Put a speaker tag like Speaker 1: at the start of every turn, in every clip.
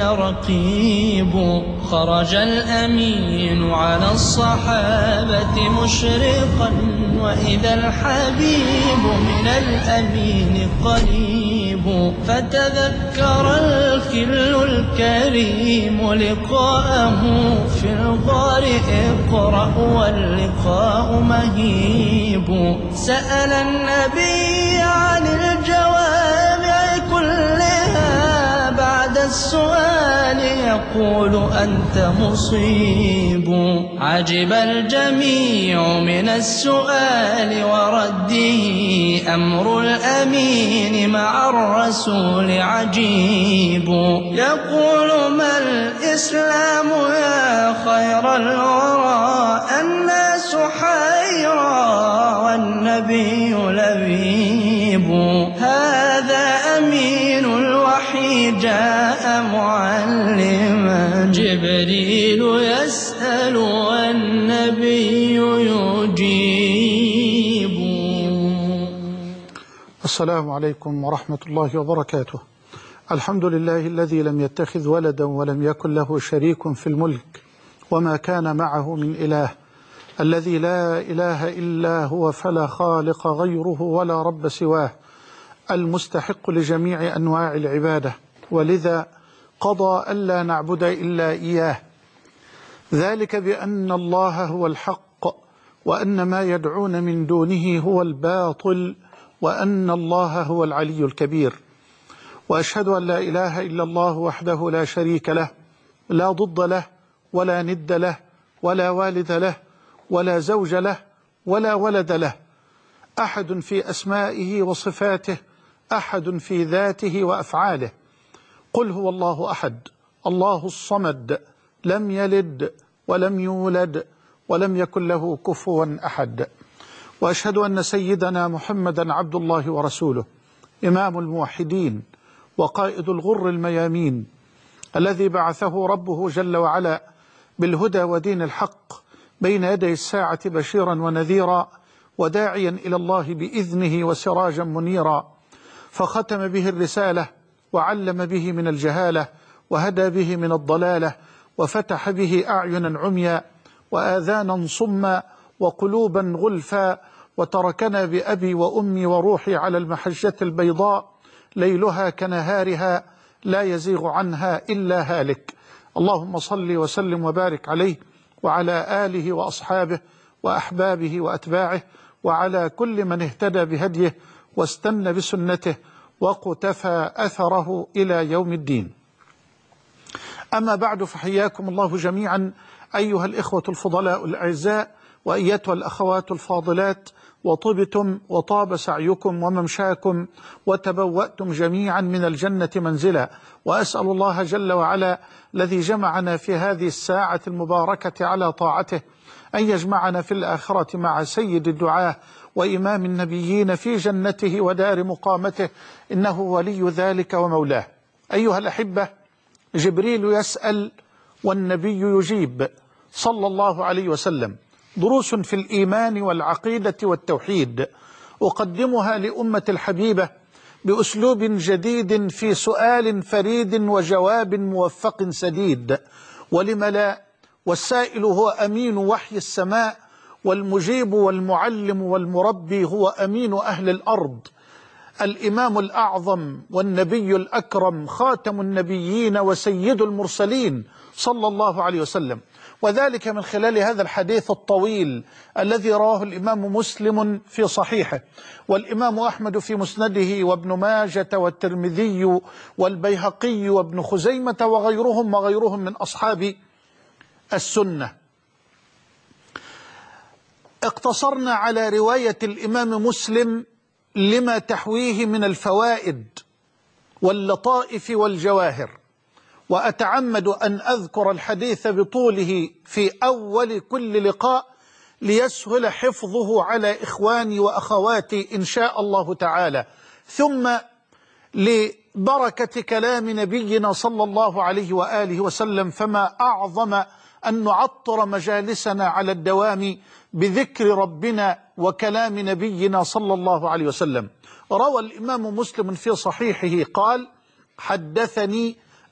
Speaker 1: رقيب. خرج الأمين على الصحابة مشرقا، وإذا الحبيب من الأمين قريب. فتذكر الخل الكريم لقاءه في الغار، اقرأ واللقاء مهيب. سأل النبي عن الجوامع كلها، بعد السؤال يقول أنت مصيب. عجب الجميع من السؤال ورده، أمر الأمين مع الرسول عجيب. يقول ما الإسلام يا خير الورى، الناس حيرى والنبي لبيب. هذا أمين الوحي جاء معلما، جبريل يسأل والنبي يجيب.
Speaker 2: السلام عليكم ورحمة الله وبركاته. الحمد لله الذي لم يتخذ ولدا ولم يكن له شريك في الملك وما كان معه من إله، الذي لا إله إلا هو فلا خالق غيره ولا رب سواه، المستحق لجميع أنواع العبادة، ولذا قضى ألا نعبد إلا إياه، ذلك بأن الله هو الحق وأن ما يدعون من دونه هو الباطل، وأن الله هو العلي الكبير. وأشهد أن لا إله إلا الله وحده لا شريك له، لا ضد له ولا ند له ولا والد له ولا زوج له ولا ولد له، أحد في أسمائه وصفاته، أحد في ذاته وأفعاله. قل هو الله أحد، الله الصمد، لم يلد ولم يولد ولم يكن له كفوا أحد. وأشهد أن سيدنا محمدا عبد الله ورسوله، إمام الموحدين وقائد الغر الميامين، الذي بعثه ربه جل وعلا بالهدى ودين الحق بين يدي الساعة بشيرا ونذيرا، وداعيا إلى الله بإذنه وسراجا منيرا. فختم به الرسالة، وعلم به من الجهالة، وهدى به من الضلالة، وفتح به أعينا عميا وآذانا صما وقلوبا غلفا، وتركنا بأبي وأمي وروحي على المحجة البيضاء، ليلها كنهارها لا يزيغ عنها إلا هالك. اللهم صل وسلم وبارك عليه وعلى آله وأصحابه وأحبابه وأتباعه، وعلى كل من اهتدى بهديه واستنى بسنته وقتفى أثره إلى يوم الدين. أما بعد، فحياكم الله جميعا أيها الإخوة الفضلاء الأعزاء، وأيتها الأخوات الفاضلات، وطبتم وطاب سعيكم وممشاكم، وتبوأتم جميعا من الجنة منزلا. وأسأل الله جل وعلا الذي جمعنا في هذه الساعة المباركة على طاعته أن يجمعنا في الآخرة مع سيد الدعاة وإمام النبيين في جنته ودار مقامته، إنه ولي ذلك ومولاه. أيها الأحبة، جبريل يسأل والنبي يجيب صلى الله عليه وسلم. دروس في الإيمان والعقيدة والتوحيد أقدمها لأمة الحبيبة بأسلوب جديد في سؤال فريد وجواب موفق سديد. ولم لا؟ والسائل هو أمين وحي السماء، والمجيب والمعلم والمربي هو أمين أهل الأرض، الإمام الأعظم والنبي الأكرم، خاتم النبيين وسيد المرسلين صلى الله عليه وسلم. وذلك من خلال هذا الحديث الطويل الذي رواه الإمام مسلم في صحيحه، والإمام أحمد في مسنده، وابن ماجة والترمذي والبيهقي وابن خزيمة وغيرهم من أصحاب السنة. اقتصرنا على رواية الإمام مسلم لما تحويه من الفوائد واللطائف والجواهر، وأتعمد أن أذكر الحديث بطوله في أول كل لقاء ليسهل حفظه على إخواني وأخواتي إن شاء الله تعالى، ثم لبركة كلام نبينا صلى الله عليه وآله وسلم، فما أعظم أن نعطر مجالسنا على الدوام بذكر ربنا وكلام نبينا صلى الله عليه وسلم. روى الإمام مسلم في صحيحه قال: حدثني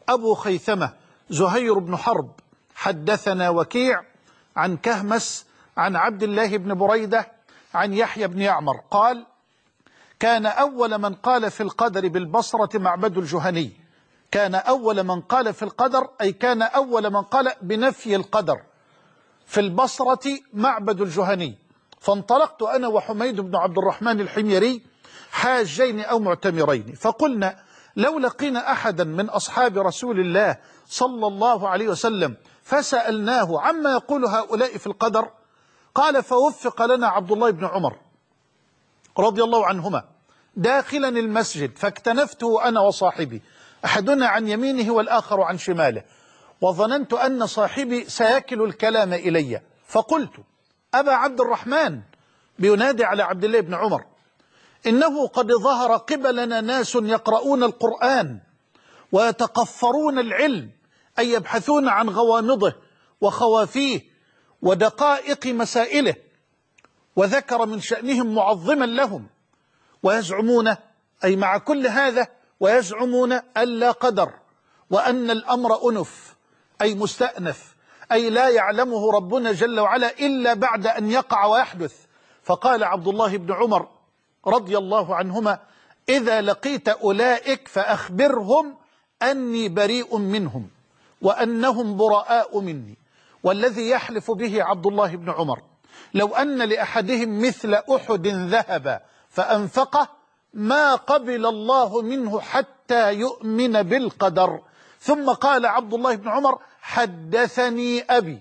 Speaker 2: أبو خيثمة زهير بن حرب حدثنا وكيع عن كهمس عن عبد الله بن بريدة عن يحيى بن يعمر قال: كان أول من قال في القدر بالبصرة معبد الجهني. كان أول من قال في القدر أي كان أول من قال بنفي القدر في البصرة معبد الجهني. فانطلقت أنا وحميد بن عبد الرحمن الحميري حاجين أو معتمرين، فقلنا لو لقينا أحدا من أصحاب رسول الله صلى الله عليه وسلم فسألناه عما يقول هؤلاء في القدر. قال: فوفق لنا عبد الله بن عمر رضي الله عنهما داخلا المسجد، فاكتنفته أنا وصاحبي، أحدنا عن يمينه والآخر عن شماله، وظننت أن صاحبي سيكل الكلام إلي، فقلت: أبا عبد الرحمن، بينادي على عبد الله بن عمر، إنه قد ظهر قبلنا ناس يقرؤون القرآن ويتقفرون العلم، أي يبحثون عن غوامضه وخوافيه ودقائق مسائله، وذكر من شأنهم معظما لهم، ويزعمون، أي مع كل هذا ويزعمون ألا قدر، وأن الأمر أنف، أي مستأنف، أي لا يعلمه ربنا جل وعلا إلا بعد أن يقع ويحدث. فقال عبد الله بن عمر رضي الله عنهما: إذا لقيت أولئك فأخبرهم أني بريء منهم وأنهم براء مني. والذي يحلف به عبد الله بن عمر لو أن لأحدهم مثل أحد ذهب فأنفقه ما قبل الله منه حتى يؤمن بالقدر. ثم قال عبد الله بن عمر: حدثني أبي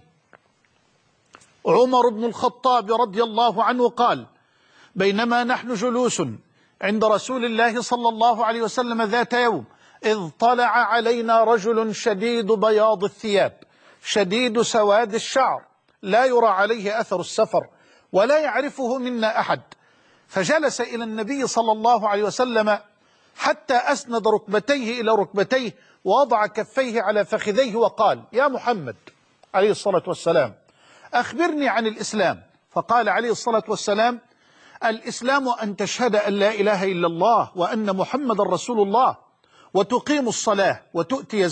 Speaker 2: عمر بن الخطاب رضي الله عنه قال: بينما نحن جلوس عند رسول الله صلى الله عليه وسلم ذات يوم، إذ طلع علينا رجل شديد بياض الثياب شديد سواد الشعر، لا يرى عليه أثر السفر ولا يعرفه منا أحد، فجلس إلى النبي صلى الله عليه وسلم حتى أسند ركبتيه إلى ركبتيه ووضع كفيه على فخذيه وقال: يا محمد عليه الصلاة والسلام، أخبرني عن الإسلام. فقال عليه الصلاة والسلام: الإسلام أن تشهد أن لا إله إلا الله وأن محمد رسول الله، وتقيم الصلاة وتؤتي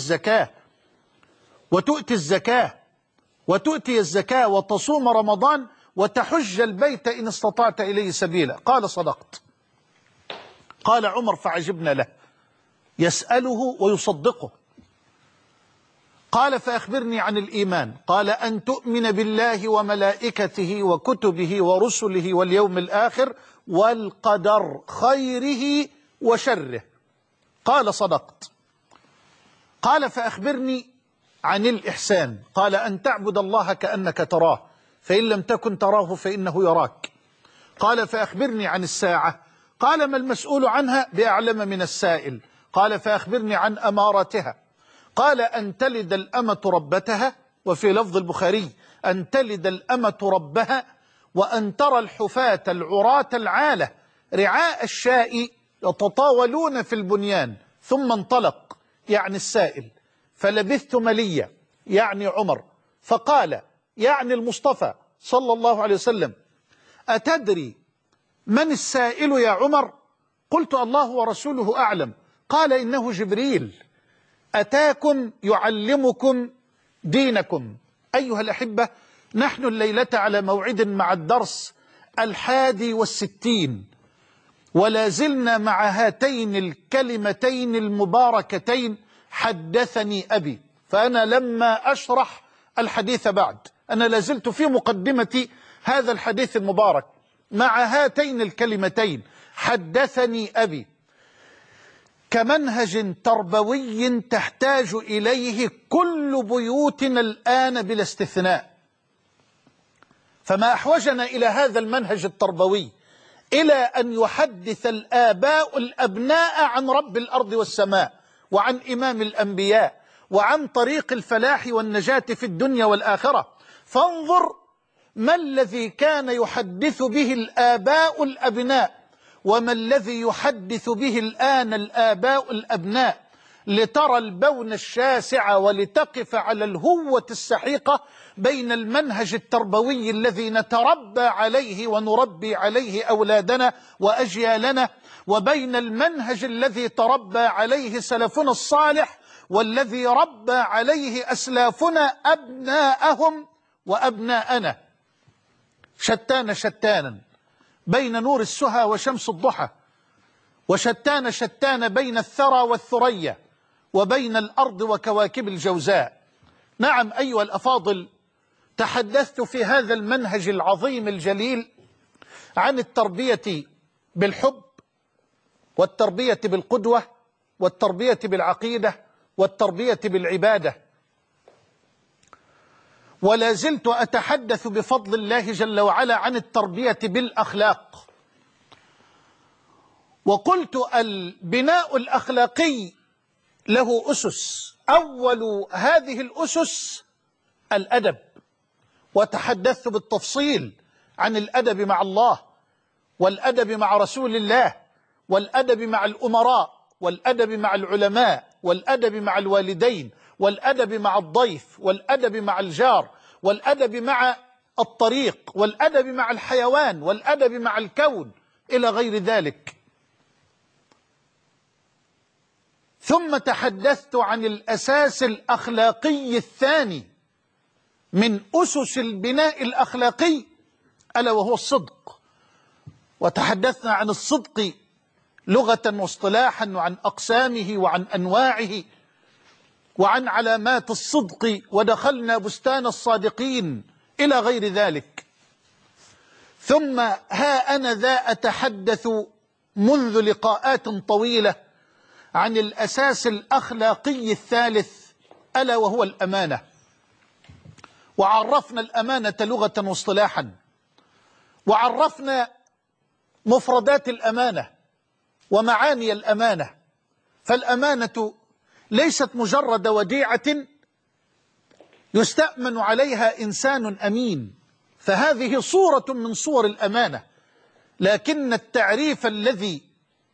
Speaker 2: الزكاة وتصوم رمضان وتحج البيت إن استطعت إليه سبيلا. قال: صدقت. قال عمر: فعجبنا له، يسأله ويصدقه. قال: فأخبرني عن الإيمان. قال: أن تؤمن بالله وملائكته وكتبه ورسله واليوم الآخر والقدر خيره وشره. قال: صدقت. قال: فأخبرني عن الإحسان. قال: أن تعبد الله كأنك تراه، فإن لم تكن تراه فإنه يراك. قال: فأخبرني عن الساعة. قال: ما المسؤول عنها بأعلم من السائل. قال: فأخبرني عن أمارتها. قال: أن تلد الأمة ربتها، وفي لفظ البخاري: أن تلد الأمة ربها، وأن ترى الحفاة العراة العالة رعاء الشاء يتطاولون في البنيان. ثم انطلق، يعني السائل، فلبثت مليا، يعني عمر، فقال، يعني المصطفى صلى الله عليه وسلم: أتدري من السائل يا عمر؟ قلت: الله ورسوله أعلم. قال: إنه جبريل أتاكم يعلمكم دينكم. أيها الأحبة، نحن الليلة على موعد مع الدرس 61، ولا زلنا مع هاتين الكلمتين المباركتين: حدثني أبي. فأنا لما أشرح الحديث بعد، أنا لازلت في مقدمة هذا الحديث المبارك مع هاتين الكلمتين: حدثني أبي، كمنهج تربوي تحتاج إليه كل بيوتنا الآن بلا استثناء. فما أحوجنا إلى هذا المنهج التربوي إلى أن يحدث الآباء الأبناء عن رب الأرض والسماء، وعن إمام الأنبياء، وعن طريق الفلاح والنجاة في الدنيا والآخرة. فانظر ما الذي كان يحدث به الآباء الأبناء، وما الذي يحدث به الآن الآباء الأبناء، لترى البون الشاسع ولتقف على الهوة السحيقة بين المنهج التربوي الذي نتربى عليه ونربي عليه أولادنا وأجيالنا، وبين المنهج الذي تربى عليه سلفنا الصالح والذي ربى عليه أسلافنا أبناءهم وأبناءنا، شتانا بين نور السهى وشمس الضحى، وشتان بين الثرى والثريا، وبين الأرض وكواكب الجوزاء. نعم أيها الأفاضل، تحدثت في هذا المنهج العظيم الجليل عن التربية بالحب، والتربية بالقدوة، والتربية بالعقيدة، والتربية بالعبادة، ولا زلت أتحدث بفضل الله جل وعلا عن التربية بالأخلاق. وقلت البناء الأخلاقي له أسس، أول هذه الأسس الأدب، وتحدثت بالتفصيل عن الأدب مع الله، والأدب مع رسول الله، والأدب مع الأمراء، والأدب مع العلماء، والأدب مع الوالدين، والأدب مع الضيف، والأدب مع الجار، والأدب مع الطريق، والأدب مع الحيوان، والأدب مع الكون، إلى غير ذلك. ثم تحدثت عن الأساس الأخلاقي الثاني من أسس البناء الأخلاقي، ألا وهو الصدق. وتحدثنا عن الصدق لغة واصطلاحا، وعن أقسامه، وعن أنواعه، وعن علامات الصدق، ودخلنا بستان الصادقين، إلى غير ذلك. ثم ها أنا ذا أتحدث منذ لقاءات طويلة عن الأساس الأخلاقي الثالث، ألا وهو الأمانة. وعرفنا الأمانة لغة واصطلاحا، وعرفنا مفردات الأمانة ومعاني الأمانة. فالأمانة ليست مجرد وديعة يستأمن عليها إنسان أمين، فهذه صورة من صور الأمانة، لكن التعريف الذي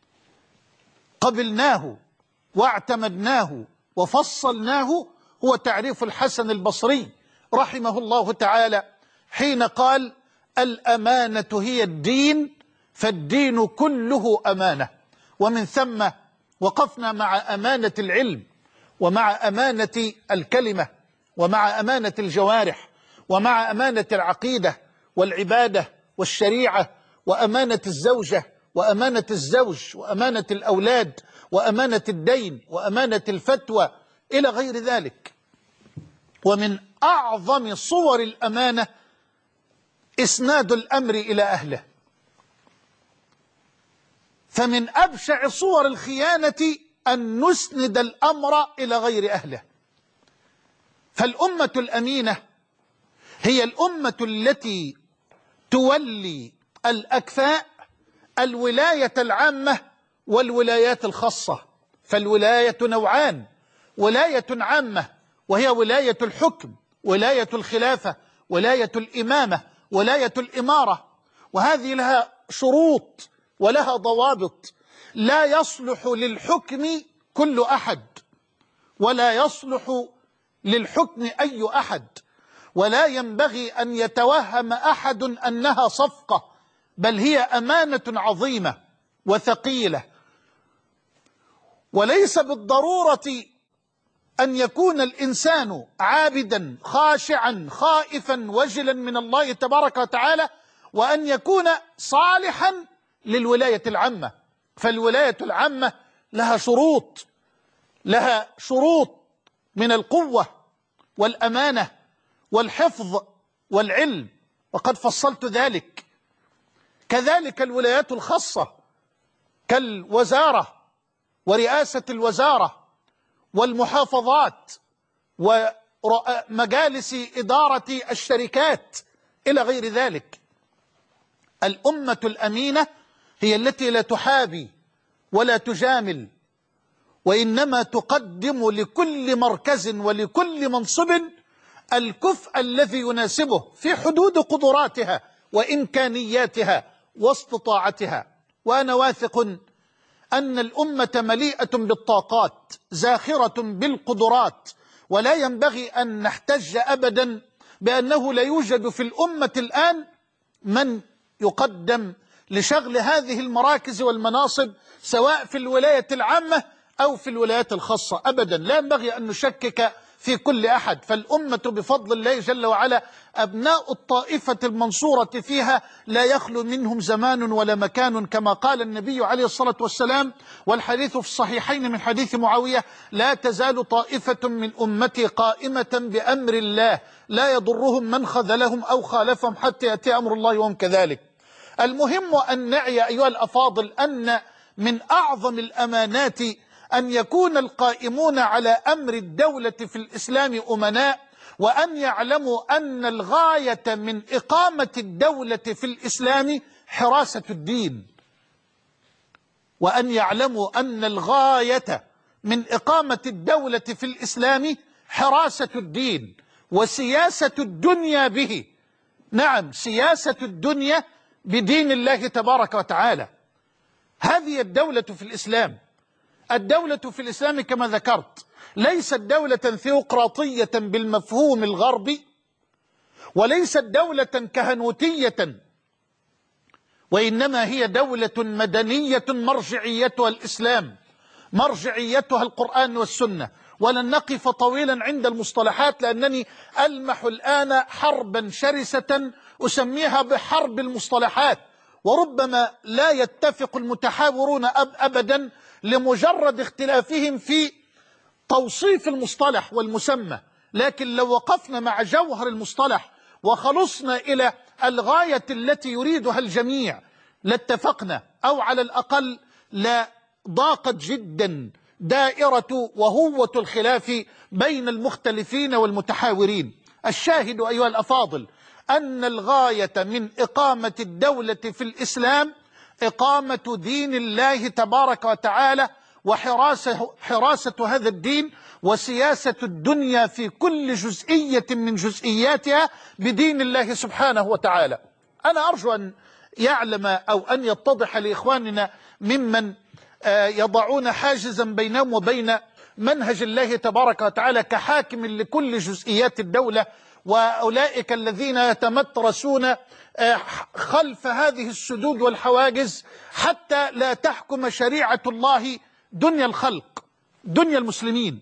Speaker 2: قبلناه واعتمدناه وفصلناه هو تعريف الحسن البصري رحمه الله تعالى، حين قال: الأمانة هي الدين، فالدين كله أمانة. ومن ثم وقفنا مع أمانة العلم، ومع أمانة الكلمة، ومع أمانة الجوارح، ومع أمانة العقيدة والعبادة والشريعة، وأمانة الزوجة، وأمانة الزوج، وأمانة الأولاد، وأمانة الدين، وأمانة الفتوى، إلى غير ذلك. ومن أعظم صور الأمانة إسناد الأمر إلى أهله. فمن أبشع صور الخيانة أن نسند الأمر إلى غير أهله. فالأمة الأمينة هي الأمة التي تولي الأكفاء الولاية العامة والولايات الخاصة. فالولاية نوعان: ولاية عامة وهي ولاية الحكم، ولاية الخلافة، ولاية الإمامة، ولاية الإمارة، وهذه لها شروط ولها ضوابط. لا يصلح للحكم كل أحد، ولا يصلح للحكم أي أحد، ولا ينبغي أن يتوهم أحد أنها صفقة، بل هي أمانة عظيمة وثقيلة. وليس بالضرورة أن يكون الإنسان عابدا خاشعا خائفا وجلا من الله تبارك وتعالى، وأن يكون صالحا للولاية العامة. فالولاية العامة لها شروط من القوة والأمانة والحفظ والعلم، وقد فصلت ذلك. كذلك الولايات الخاصة كالوزارة ورئاسة الوزارة والمحافظات ومجالس إدارة الشركات إلى غير ذلك. الأمة الأمينة هي التي لا تحابي ولا تجامل، وإنما تقدم لكل مركز ولكل منصب الكفء الذي يناسبه في حدود قدراتها وإمكانياتها واستطاعتها. وأنا واثق أن الأمة مليئة بالطاقات زاخرة بالقدرات، ولا ينبغي أن نحتج أبدا بأنه لا يوجد في الأمة الآن من يقدم لشغل هذه المراكز والمناصب، سواء في الولاية العامة أو في الولايات الخاصة، أبدا لا ينبغي أن نشكك في كل أحد. فالأمة بفضل الله جل وعلا أبناء الطائفة المنصورة فيها لا يخلو منهم زمان ولا مكان، كما قال النبي عليه الصلاة والسلام، والحديث في الصحيحين من حديث معاوية: لا تزال طائفة من أمتي قائمة بأمر الله لا يضرهم من خذلهم أو خالفهم حتى يأتي أمر الله وهم كذلك. المهم أن نعي أيها الأفاضل أن من أعظم الأمانات أن يكون القائمون على أمر الدولة في الإسلام أمناء، وأن يعلموا أن الغاية من إقامة الدولة في الإسلام حراسة الدين، وأن يعلموا أن الغاية من إقامة الدولة في الإسلام حراسة الدين وسياسة الدنيا به. نعم، سياسة الدنيا بدين الله تبارك وتعالى. هذه الدولة في الإسلام. الدولة في الإسلام كما ذكرت ليست دولة ثيوقراطية بالمفهوم الغربي، وليست دولة كهنوتية، وإنما هي دولة مدنية مرجعيتها الإسلام، مرجعيتها القرآن والسنة. ولن نقف طويلا عند المصطلحات، لأنني ألمح الآن حربا شرسة أسميها بحرب المصطلحات، وربما لا يتفق المتحاورون أبدا لمجرد اختلافهم في توصيف المصطلح والمسمى. لكن لو وقفنا مع جوهر المصطلح وخلصنا إلى الغاية التي يريدها الجميع لاتفقنا، أو على الأقل لا ضاقت جدا دائرة وهوة الخلاف بين المختلفين والمتحاورين. الشاهد أيها الأفاضل أن الغاية من إقامة الدولة في الإسلام إقامة دين الله تبارك وتعالى، وحراسة هذا الدين، وسياسة الدنيا في كل جزئية من جزئياتها بدين الله سبحانه وتعالى. أنا أرجو أن يعلم أو أن يتضح لإخواننا ممن يضعون حاجزا بينهم وبين منهج الله تبارك وتعالى كحاكم لكل جزئيات الدولة، وأولئك الذين يتمترسون خلف هذه السدود والحواجز حتى لا تحكم شريعة الله دنيا الخلق، دنيا المسلمين.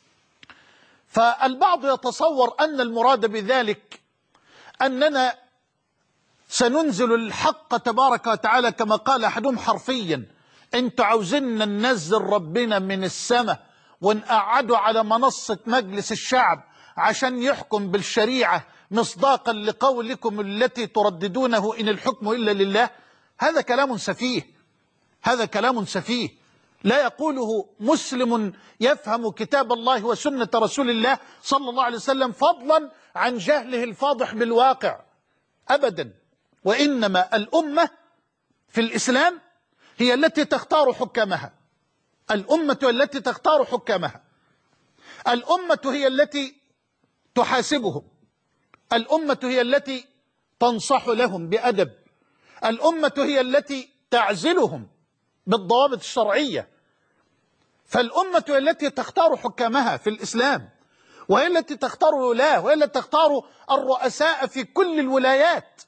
Speaker 2: فالبعض يتصور أن المراد بذلك أننا سننزل الحق تبارك وتعالى كما قال أحدهم حرفيا: انتوا عاوزين ننزل ربنا من السماء ونقعده على منصة مجلس الشعب عشان يحكم بالشريعة مصداقا لقولكم التي ترددونه إن الحكم إلا لله. هذا كلام سفيه، هذا كلام سفيه لا يقوله مسلم يفهم كتاب الله وسنة رسول الله صلى الله عليه وسلم، فضلا عن جهله الفاضح بالواقع أبدا. وإنما الأمة في الإسلام هي التي تختار حكامها، الأمة التي تختار حكامها، الأمة هي التي تحاسبهم، الأمة هي التي تنصح لهم بأدب، الأمة هي التي تعزلهم بالضوابط الشرعية. فالأمة هي التي تختار حكامها في الإسلام، وهي التي تختار الولاة، وهي التي تختار الرؤساء في كل الولايات.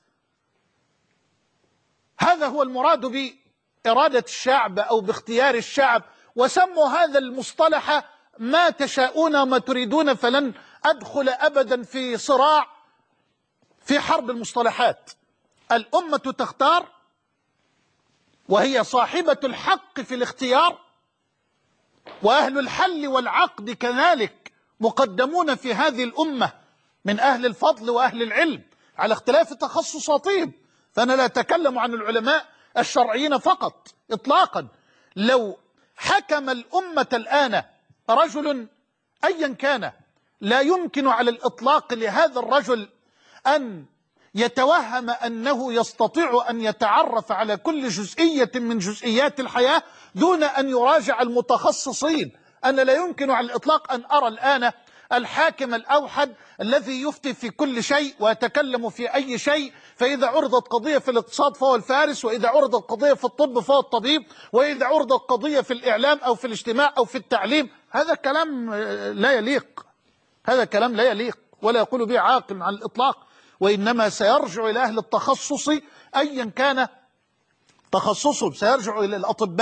Speaker 2: هذا هو المراد بإرادة الشعب أو باختيار الشعب، وسموا هذا المصطلح ما تشاءون وما تريدون، فلن أدخل أبدا في صراع في حرب المصطلحات. الأمة تختار، وهي صاحبة الحق في الاختيار، وأهل الحل والعقد كذلك مقدمون في هذه الأمة من أهل الفضل وأهل العلم على اختلاف تخصصاتهم. فأنا لا أتكلم عن العلماء الشرعيين فقط إطلاقا. لو حكم الأمة الآن رجل أيا كان، لا يمكن على الإطلاق لهذا الرجل أن يتوهم أنه يستطيع أن يتعرف على كل جزئية من جزئيات الحياة دون أن يراجع المتخصصين. أنا لا يمكن على الإطلاق أن أرى الآن الحاكم الأوحد الذي يفتي في كل شيء ويتكلم في أي شيء، فإذا عرضت قضية في الاقتصاد فهو الفارس، وإذا عرضت قضية في الطب فهو الطبيب، وإذا عرضت قضية في الإعلام أو في الاجتماع أو في التعليم. هذا كلام لا يليق، هذا كلام لا يليق ولا يقول به عاقل على الإطلاق. وإنما سيرجع إلى أهل التخصص أيا كان تخصصهم، سيرجع إلى الأطباء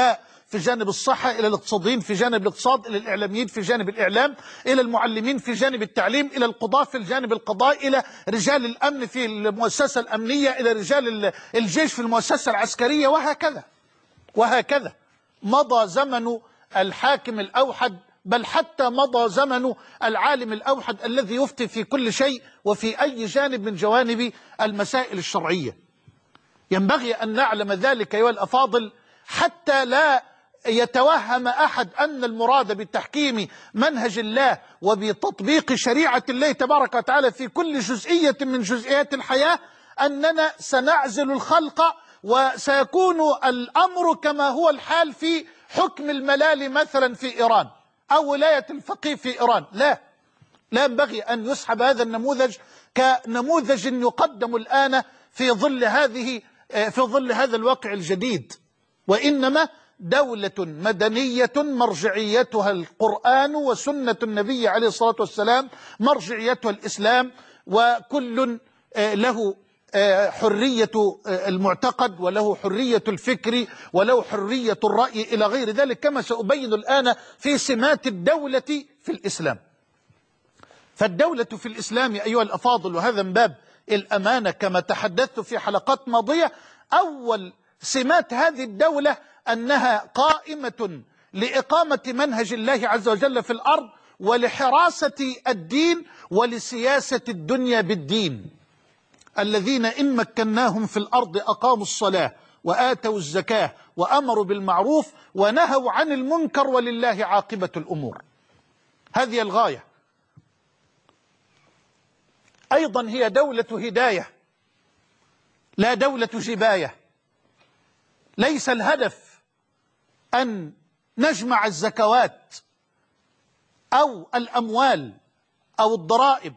Speaker 2: في جانب الصحة، إلى الاقتصاديين في جانب الاقتصاد، إلى الإعلاميين في جانب الإعلام، إلى المعلمين في جانب التعليم، إلى القضاة في الجانب القضاء، إلى رجال الأمن في المؤسسة الأمنية، إلى رجال الجيش في المؤسسة العسكرية، وهكذا وهكذا. مضى زمن الحاكم الأوحد، بل حتى مضى زمن العالم الأوحد الذي يفتي في كل شيء وفي أي جانب من جوانب المسائل الشرعية. ينبغي أن نعلم ذلك أيها الأفاضل، حتى لا يتوهم أحد أن المراد بتحكيم منهج الله وبتطبيق شريعة الله تبارك وتعالى في كل جزئية من جزئيات الحياة أننا سنعزل الخلق وسيكون الأمر كما هو الحال في حكم الملال مثلا في إيران أو ولاية الفقيه في إيران. لا ينبغي أن يسحب هذا النموذج كنموذج يقدم الآن في ظل هذا الواقع الجديد، وإنما دولة مدنية مرجعيتها القرآن وسنة النبي عليه الصلاة والسلام، مرجعيتها الإسلام، وكل له حرية المعتقد وله حرية الفكر وله حرية الرأي إلى غير ذلك، كما سأبين الآن في سمات الدولة في الإسلام. فالدولة في الإسلام أيها الأفاضل، وهذا من باب الأمانة كما تحدثت في حلقات ماضية، أول سمات هذه الدولة أنها قائمة لإقامة منهج الله عز وجل في الأرض ولحراسة الدين ولسياسة الدنيا بالدين. الذين إن مكناهم في الأرض أقاموا الصلاة وآتوا الزكاة وأمروا بالمعروف ونهوا عن المنكر ولله عاقبة الأمور. هذه الغاية. أيضا هي دولة هداية لا دولة جباية. ليس الهدف أن نجمع الزكوات أو الأموال أو الضرائب.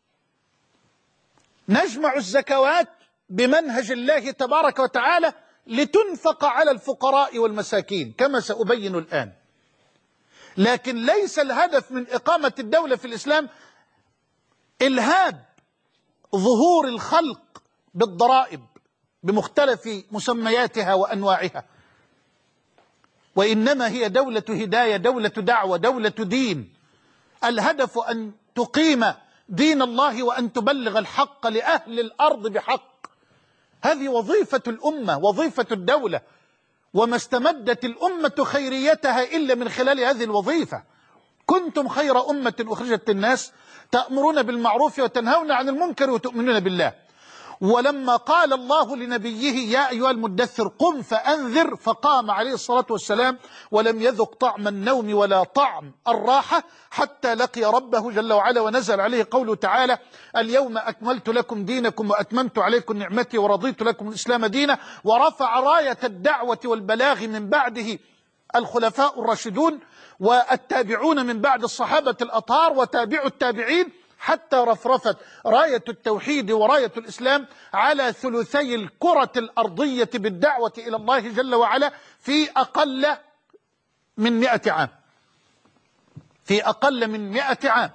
Speaker 2: نجمع الزكوات بمنهج الله تبارك وتعالى لتنفق على الفقراء والمساكين كما سأبين الآن. لكن ليس الهدف من إقامة الدولة في الإسلام إلهاب ظهور الخلق بالضرائب بمختلف مسمياتها وأنواعها، وإنما هي دولة هداية، دولة دعوة، دولة دين. الهدف أن تقيم دين الله وأن تبلغ الحق لأهل الأرض بحق. هذه وظيفة الأمة، وظيفة الدولة، وما استمدت الأمة خيريتها إلا من خلال هذه الوظيفة. كنتم خير أمة أخرجت للناس تأمرون بالمعروف وتنهون عن المنكر وتؤمنون بالله. ولما قال الله لنبيه يا أيها المدثر قم فأنذر، فقام عليه الصلاة والسلام ولم يذق طعم النوم ولا طعم الراحة حتى لقي ربه جل وعلا، ونزل عليه قوله تعالى اليوم أكملت لكم دينكم وأتممت عليكم نعمتي ورضيت لكم الإسلام دينا. ورفع راية الدعوة والبلاغ من بعده الخلفاء الراشدون والتابعون من بعد الصحابة الأطهار وتابعوا التابعين، حتى رفرفت راية التوحيد وراية الإسلام على ثلثي الكرة الأرضية بالدعوة إلى الله جل وعلا في أقل من 100 عام. في أقل من 100 عام.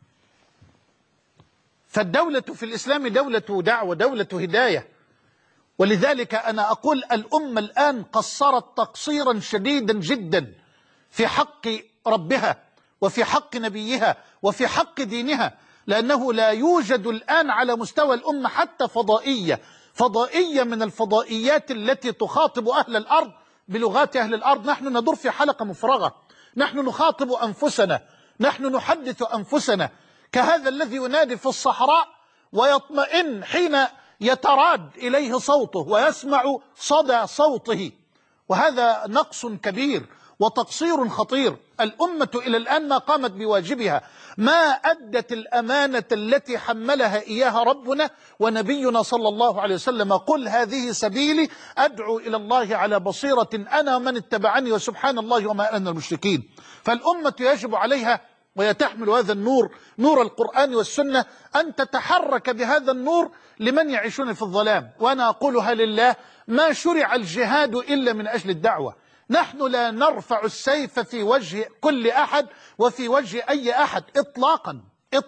Speaker 2: فالدولة في الإسلام دولة دعوة، دولة هداية. ولذلك أنا أقول الأمة الآن قصرت تقصيرا شديدا جدا في حق ربها وفي حق نبيها وفي حق دينها، لأنه لا يوجد الآن على مستوى الأمة حتى فضائية من الفضائيات التي تخاطب أهل الأرض بلغات أهل الأرض. نحن ندور في حلقة مفرغة، نحن نخاطب أنفسنا، نحن نحدث أنفسنا كهذا الذي ينادي في الصحراء ويطمئن حين يتراد إليه صوته ويسمع صدى صوته. وهذا نقص كبير وتقصير خطير. الأمة إلى الآن ما قامت بواجبها، ما أدت الأمانة التي حملها إياها ربنا ونبينا صلى الله عليه وسلم. قل هذه سبيلي أدعو إلى الله على بصيرة أنا ومن اتبعني وسبحان الله وما أنا المشركين. فالأمة يجب عليها وهي تحمل هذا النور، نور القرآن والسنة، أن تتحرك بهذا النور لمن يعيشون في الظلام. وأنا أقولها لله، ما شرع الجهاد إلا من أجل الدعوة. نحن لا نرفع السيف في وجه كل أحد وفي وجه أي أحد إطلاقا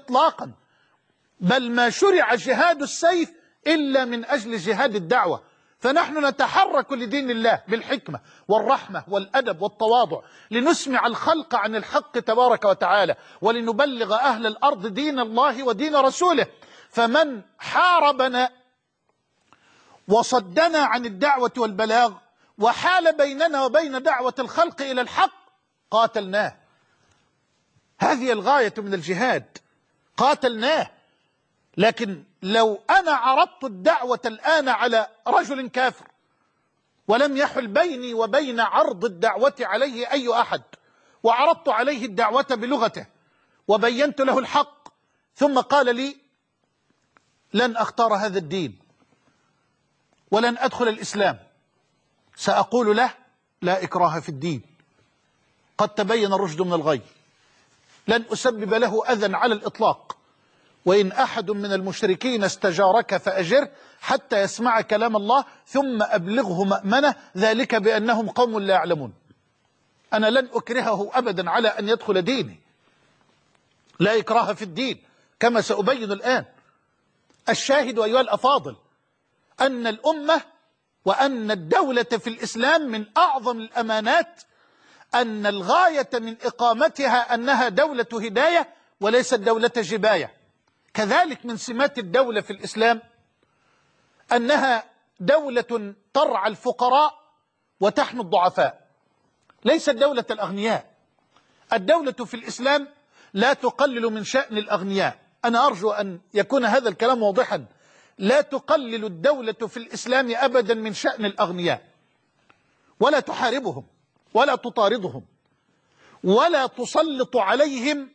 Speaker 2: إطلاقا، بل ما شرع جهاد السيف إلا من أجل جهاد الدعوة. فنحن نتحرك لدين الله بالحكمة والرحمة والأدب والتواضع لنسمع الخلق عن الحق تبارك وتعالى، ولنبلغ أهل الأرض دين الله ودين رسوله. فمن حاربنا وصدنا عن الدعوة والبلاغ وحال بيننا وبين دعوة الخلق إلى الحق قاتلناه. هذه الغاية من الجهاد، قاتلناه. لكن لو أنا عرضت الدعوة الآن على رجل كافر ولم يحل بيني وبين عرض الدعوة عليه أي أحد، وعرضت عليه الدعوة بلغته وبينت له الحق، ثم قال لي لن أختار هذا الدين ولن أدخل الإسلام، سأقول له لا إكراه في الدين، قد تبين الرشد من الغي، لن أسبب له أذى على الإطلاق، وإن أحد من المشركين استجارك فأجره حتى يسمع كلام الله ثم أبلغه مأمنه، ذلك بأنهم قوم لا يعلمون. أنا لن أكرهه أبدا على أن يدخل ديني، لا إكراه في الدين كما سأبين الآن. الشاهد أيها الأفاضل أن الأمة وأن الدولة في الإسلام من أعظم الأمانات أن الغاية من إقامتها أنها دولة هداية وليست دولة جباية. كذلك من سمات الدولة في الإسلام أنها دولة ترعى الفقراء وتحمي الضعفاء، ليست دولة الأغنياء. الدولة في الإسلام لا تقلل من شأن الأغنياء، أنا أرجو أن يكون هذا الكلام واضحا، لا تقلل الدولة في الإسلام أبدا من شأن الأغنياء، ولا تحاربهم ولا تطاردهم ولا تسلط عليهم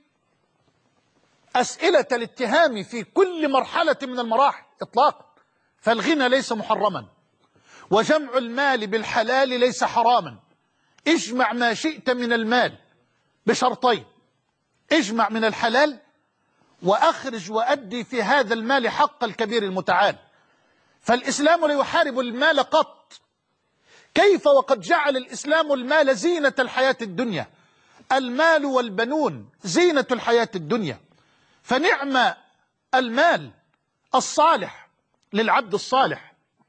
Speaker 2: أسئلة الاتهام في كل مرحلة من المراحل إطلاقا. فالغنى ليس محرما، وجمع المال بالحلال ليس حراما. اجمع ما شئت من المال بشرطين: اجمع من الحلال، وأخرج وأدي في هذا المال حق الكبير المتعال. فالإسلام لا يحارب المال قط. كيف وقد جعل الإسلام المال زينة الحياة الدنيا؟ المال والبنون زينة الحياة الدنيا، فنعم المال الصالح للعبد الصالح.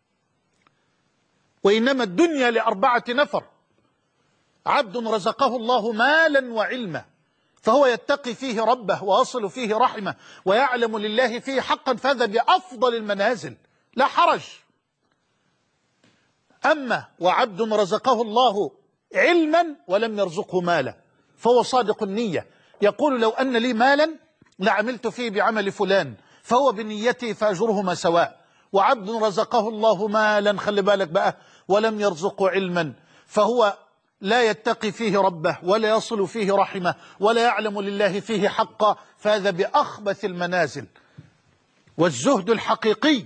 Speaker 2: وإنما الدنيا لأربعة نفر: عبد رزقه الله مالا وعلما فهو يتقي فيه ربه ويصل فيه رحمه ويعلم لله فيه حقا، فهذا بأفضل المنازل لا حرج. أما وعبد رزقه الله علما ولم يرزقه مالا فهو صادق النية، يقول لو أن لي مالا لعملت فيه بعمل فلان، فهو بنيته فأجرهما سواء. وعبد رزقه الله مالا، خلي بالك بقى، ولم يرزقه علما فهو لا يتقي فيه ربه ولا يصل فيه رحمه ولا يعلم لله فيه حقا، فهذا بأخبث المنازل. والزهد الحقيقي،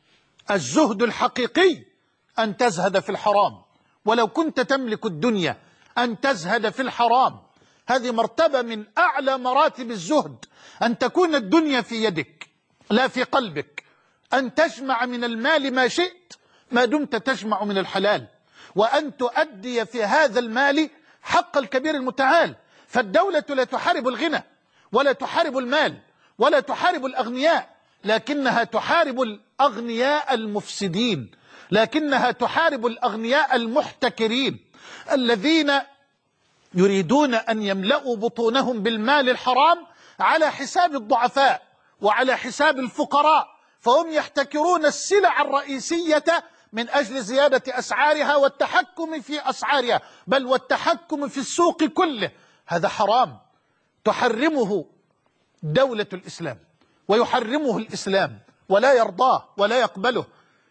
Speaker 2: الزهد الحقيقي أن تزهد في الحرام، ولو كنت تملك الدنيا أن تزهد في الحرام. هذه مرتبة من أعلى مراتب الزهد، أن تكون الدنيا في يدك لا في قلبك، أن تجمع من المال ما شئت ما دمت تجمع من الحلال، وأن تؤدي في هذا المال حق الكبير المتعال. فالدولة لا تحارب الغنى ولا تحارب المال ولا تحارب الأغنياء، لكنها تحارب الأغنياء المفسدين، لكنها تحارب الأغنياء المحتكرين الذين يريدون أن يملأوا بطونهم بالمال الحرام على حساب الضعفاء وعلى حساب الفقراء، فهم يحتكرون السلع الرئيسية من أجل زيادة أسعارها والتحكم في أسعارها، بل والتحكم في السوق كله. هذا حرام تحرمه دولة الإسلام ويحرمه الإسلام ولا يرضاه ولا يقبله.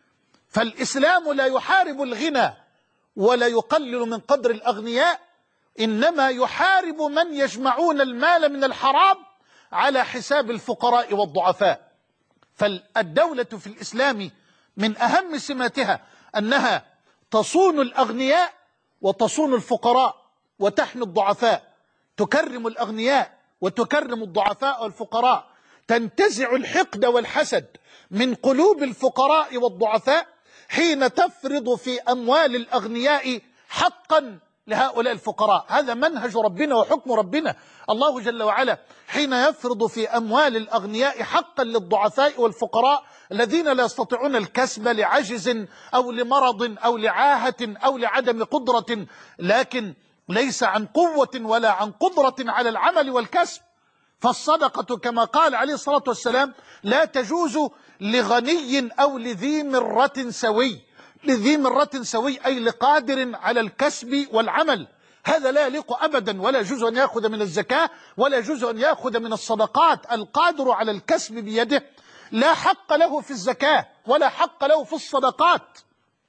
Speaker 2: فالإسلام لا يحارب الغنى ولا يقلل من قدر الأغنياء، إنما يحارب من يجمعون المال من الحرام على حساب الفقراء والضعفاء. فالدولة في الإسلام من أهم سماتها أنها تصون الأغنياء وتصون الفقراء وتحمي الضعفاء، تكرم الأغنياء وتكرم الضعفاء والفقراء، تنتزع الحقد والحسد من قلوب الفقراء والضعفاء حين تفرض في أموال الأغنياء حقا لهؤلاء الفقراء. هذا منهج ربنا وحكم ربنا. الله جل وعلا حين يفرض في أموال الأغنياء حقا للضعفاء والفقراء الذين لا يستطيعون الكسب لعجز أو لمرض أو لعاهة أو لعدم قدرة، لكن ليس عن قوة ولا عن قدرة على العمل والكسب، فالصدقة كما قال عليه الصلاة والسلام لا تجوز لغني أو لذي مرة سوي. لذي مرة سوي أي لقادر على الكسب والعمل. هذا لا يليق أبدا، ولا يجوز أن يأخذ من الزكاة ولا يجوز أن يأخذ من الصدقات. القادر على الكسب بيده لا حق له في الزكاة ولا حق له في الصدقات.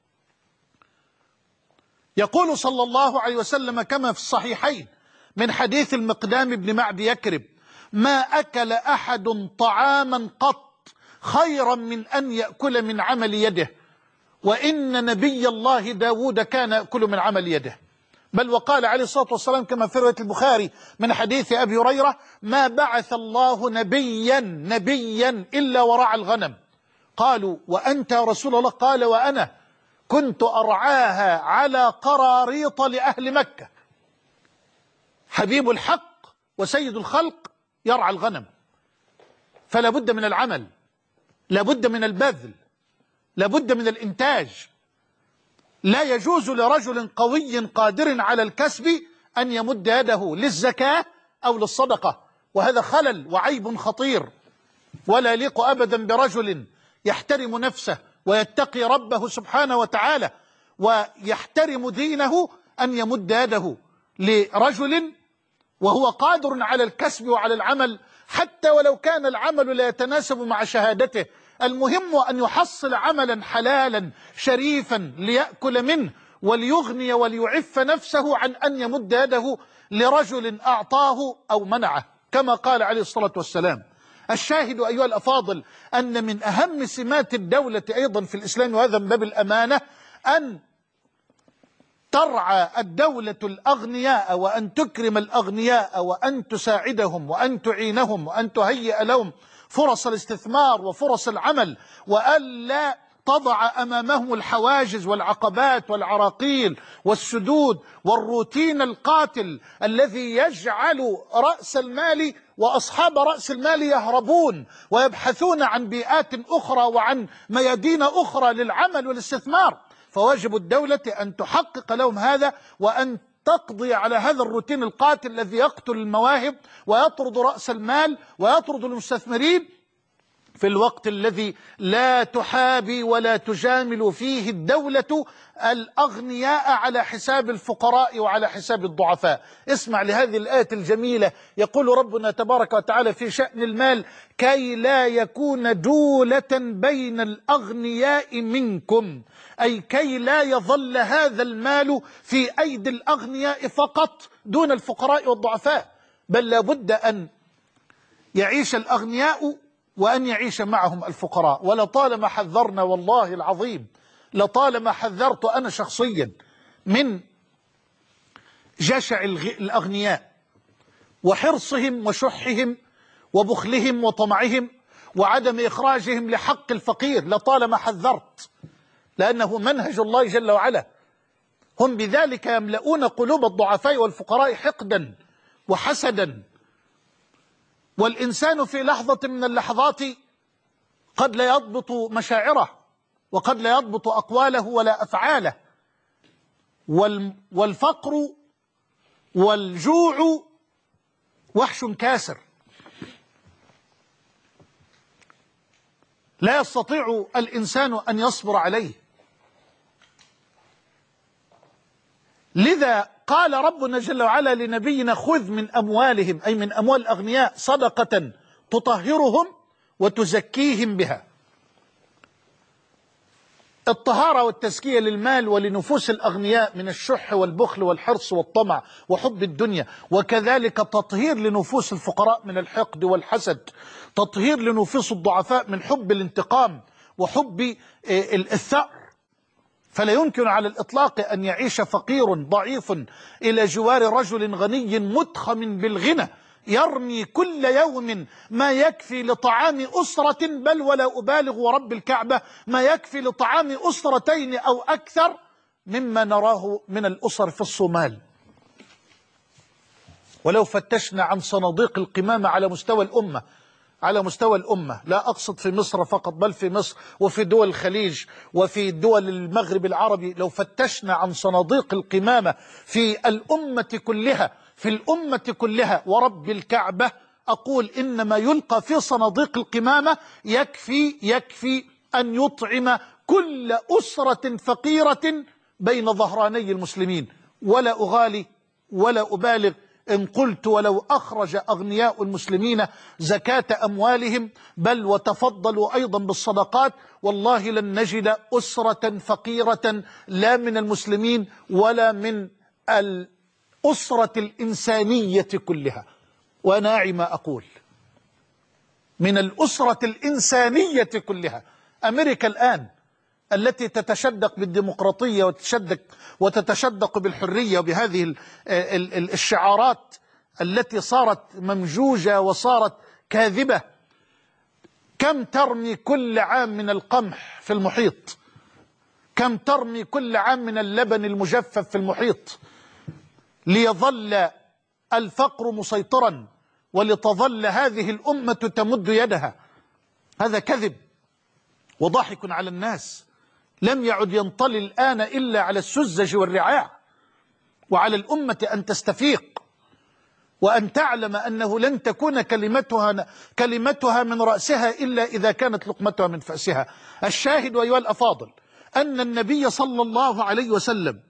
Speaker 2: يقول صلى الله عليه وسلم كما في الصحيحين من حديث المقدام بن معد يكرب: ما أكل أحد طعاما قط خيرا من أن يأكل من عمل يده، وإن نبي الله داود كان يأكل من عمل يده. بل وقال عليه الصلاة والسلام كما في رواية البخاري من حديث أبي هريرة: ما بعث الله نبيا إلا ورعى الغنم. قالوا: وأنت يا رسول الله؟ قال: وأنا كنت أرعاها على قراريط لأهل مكة. حبيب الحق وسيد الخلق يرعى الغنم، فلا بد من العمل، لا بد من البذل، لا بد من الإنتاج. لا يجوز لرجل قوي قادر على الكسب أن يمد يده للزكاة أو للصدقة، وهذا خلل وعيب خطير، ولا يليق أبدا برجل يحترم نفسه ويتقي ربه سبحانه وتعالى ويحترم دينه أن يمد يده لرجل وهو قادر على الكسب وعلى العمل، حتى ولو كان العمل لا يتناسب مع شهادته. المهم أن يحصل عملا حلالا شريفا ليأكل منه وليغني وليعف نفسه عن أن يمد يده لرجل أعطاه أو منعه، كما قال عليه الصلاة والسلام. الشاهد أيها الأفاضل أن من أهم سمات الدولة أيضا في الإسلام، وهذا من باب الأمانة، أن ترعى الدولة الأغنياء وأن تكرم الأغنياء وأن تساعدهم وأن تعينهم وأن تهيئ لهم فرص الاستثمار وفرص العمل، وألا تضع أمامهم الحواجز والعقبات والعراقيل والسدود والروتين القاتل الذي يجعل رأس المال وأصحاب رأس المال يهربون ويبحثون عن بيئات أخرى وعن ميادين أخرى للعمل والاستثمار. فواجب الدولة أن تحقق لهم هذا وأن تقضي على هذا الروتين القاتل الذي يقتل المواهب ويطرد رأس المال ويطرد المستثمرين في الوقت الذي لا تحابي ولا تجامل فيه الدولة الأغنياء على حساب الفقراء وعلى حساب الضعفاء. اسمع لهذه الآية الجميلة، يقول ربنا تبارك وتعالى في شأن المال: كي لا يكون دولة بين الأغنياء منكم، أي كي لا يظل هذا المال في أيدي الأغنياء فقط دون الفقراء والضعفاء، بل لابد أن يعيش الأغنياء وأن يعيش معهم الفقراء. ولطالما حذرنا والله العظيم، لطالما حذرت أنا شخصيا من جشع الأغنياء وحرصهم وشحهم وبخلهم وطمعهم وعدم إخراجهم لحق الفقير، لطالما حذرت، لأنه منهج الله جل وعلا. هم بذلك يملؤون قلوب الضعفاء والفقراء حقدا وحسدا. والإنسان في لحظة من اللحظات قد لا يضبط مشاعره وقد لا يضبط أقواله ولا أفعاله. والفقر والجوع وحش كاسر، لا يستطيع الإنسان أن يصبر عليه. لذا قال ربنا جل وعلا لنبينا: خذ من أموالهم، أي من أموال الأغنياء، صدقة تطهرهم وتزكيهم بها. الطهارة والتزكية للمال ولنفوس الأغنياء من الشح والبخل والحرص والطمع وحب الدنيا، وكذلك تطهير لنفوس الفقراء من الحقد والحسد، تطهير لنفوس الضعفاء من حب الانتقام وحب الثأر. فلا يمكن على الإطلاق أن يعيش فقير ضعيف إلى جوار رجل غني متخم بالغنى يرمي كل يوم ما يكفي لطعام أسرة، بل ولا أبالغ ورب الكعبة ما يكفي لطعام أسرتين أو أكثر مما نراه من الأسر في الصومال. ولو فتشنا عن صناديق القمامة على مستوى الأمة، لا أقصد في مصر فقط بل في مصر وفي دول الخليج وفي دول المغرب العربي، لو فتشنا عن صناديق القمامة في الأمة كلها ورب الكعبة أقول إن ما يلقى في صناديق القمامة يكفي أن يطعم كل أسرة فقيرة بين ظهراني المسلمين، ولا أغالي ولا أبالغ إن قلت ولو أخرج أغنياء المسلمين زكاة أموالهم بل وتفضلوا أيضا بالصدقات، والله لن نجد أسرة فقيرة لا من المسلمين ولا من الأسرة الإنسانية كلها، وناعي ما أقول، من الأسرة الإنسانية كلها. أمريكا الآن التي تتشدق بالديمقراطية وتتشدق بالحرية وبهذه الشعارات التي صارت ممجوجة وصارت كاذبة، كم ترمي كل عام من القمح في المحيط، كم ترمي كل عام من اللبن المجفف في المحيط، ليظل الفقر مسيطرا ولتظل هذه الأمة تمد يدها. هذا كذب وضحك على الناس، لم يعد ينطلي الآن إلا على السذج والرعاع، وعلى الأمة أن تستفيق وأن تعلم أنه لن تكون كلمتها من رأسها إلا إذا كانت لقمتها من فأسها. الشاهد أيها الأفاضل أن النبي صلى الله عليه وسلم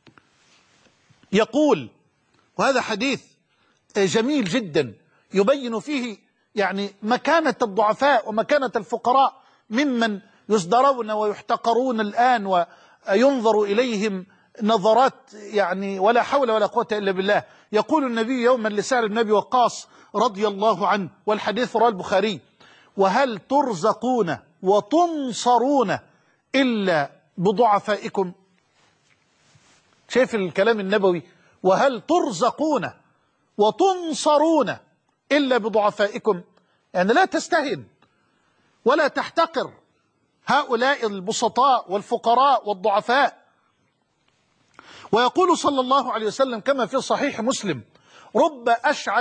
Speaker 2: يقول، وهذا حديث جميل جدا يبين فيه يعني مكانة الضعفاء ومكانة الفقراء ممن يصدرون ويحتقرون الآن وينظر إليهم نظرات يعني ولا حول ولا قوة إلا بالله. يقول النبي يوما لسعد بن أبي وقاص رضي الله عنه، والحديث رواه البخاري: وهل ترزقون وتنصرون إلا بضعفائكم؟ شايف الكلام النبوي؟ وهل ترزقون وتنصرون إلا بضعفائكم، يعني لا تستهن ولا تحتقر هؤلاء البسطاء والفقراء والضعفاء. ويقول صلى الله عليه وسلم كما في صحيح مسلم: رب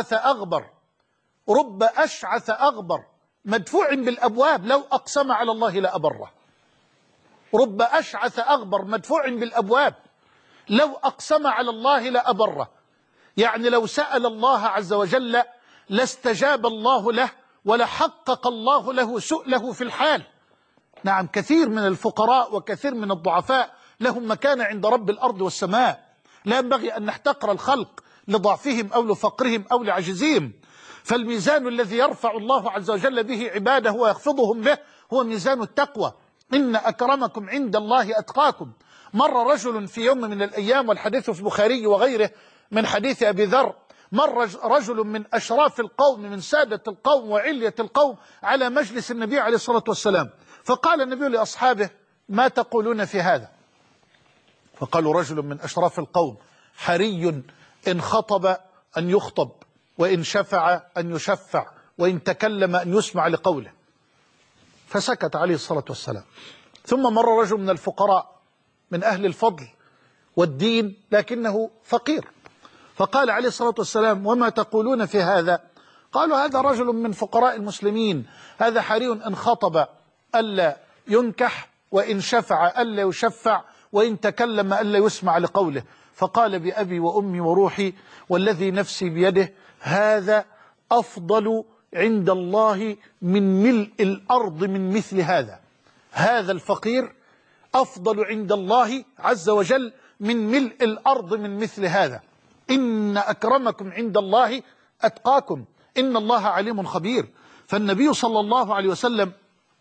Speaker 2: أشعث أغبر مدفوع بالأبواب لو أقسم على الله لأبره. رب أشعث أغبر مدفوع بالأبواب لو أقسم على الله لأبره، يعني لو سأل الله عز وجل لاستجاب الله له ولحقق الله له سؤله في الحال. نعم، كثير من الفقراء وكثير من الضعفاء لهم مكانة عند رب الأرض والسماء، لا ينبغي أن نحتقر الخلق لضعفهم أو لفقرهم أو لعجزهم. فالميزان الذي يرفع الله عز وجل به عباده ويخفضهم به هو ميزان التقوى. إن أكرمكم عند الله أتقاكم. مر رجل في يوم من الأيام، والحديث في البخاري وغيره من حديث أبي ذر، مر رجل من أشراف القوم من سادة القوم وعلية القوم على مجلس النبي عليه الصلاة والسلام، فقال النبي لأصحابه: ما تقولون في هذا؟ فقالوا: رجل من أشراف القوم حري إن خطب أن يخطب، وإن شفع أن يشفع، وإن تكلم أن يسمع لقوله. فسكت عليه الصلاة والسلام. ثم مر رجل من الفقراء من أهل الفضل والدين لكنه فقير، فقال عليه الصلاة والسلام: وما تقولون في هذا؟ قالوا: هذا رجل من فقراء المسلمين، هذا حري إن خطب ألا ينكح، وإن شفع ألا يشفع، وإن تكلم ألا يسمع لقوله. فقال: بأبي وأمي وروحي والذي نفسي بيده، هذا أفضل عند الله من ملء الأرض من مثل هذا. هذا الفقير أفضل عند الله عز وجل من ملء الأرض من مثل هذا. إن أكرمكم عند الله أتقاكم، إن الله عليم خبير. فالنبي صلى الله عليه وسلم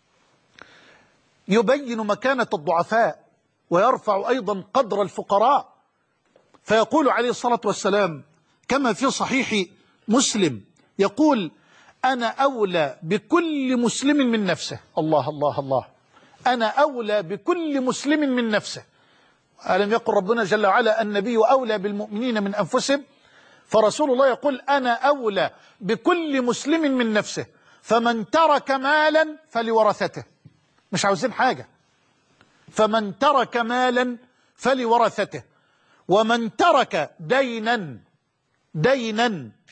Speaker 2: يبين مكانة الضعفاء ويرفع أيضا قدر الفقراء، فيقول عليه الصلاة والسلام كما في صحيح مسلم، يقول: أنا أولى بكل مسلم من نفسه. الله الله الله، أنا أولى بكل مسلم من نفسه. ألم يقل ربنا جل وعلا: النبي أولى بالمؤمنين من أنفسهم؟ فرسول الله يقول: أنا أولى بكل مسلم من نفسه، فمن ترك مالا فلورثته. مش عاوزين حاجة. فمن ترك مالا فلورثته، ومن ترك دينا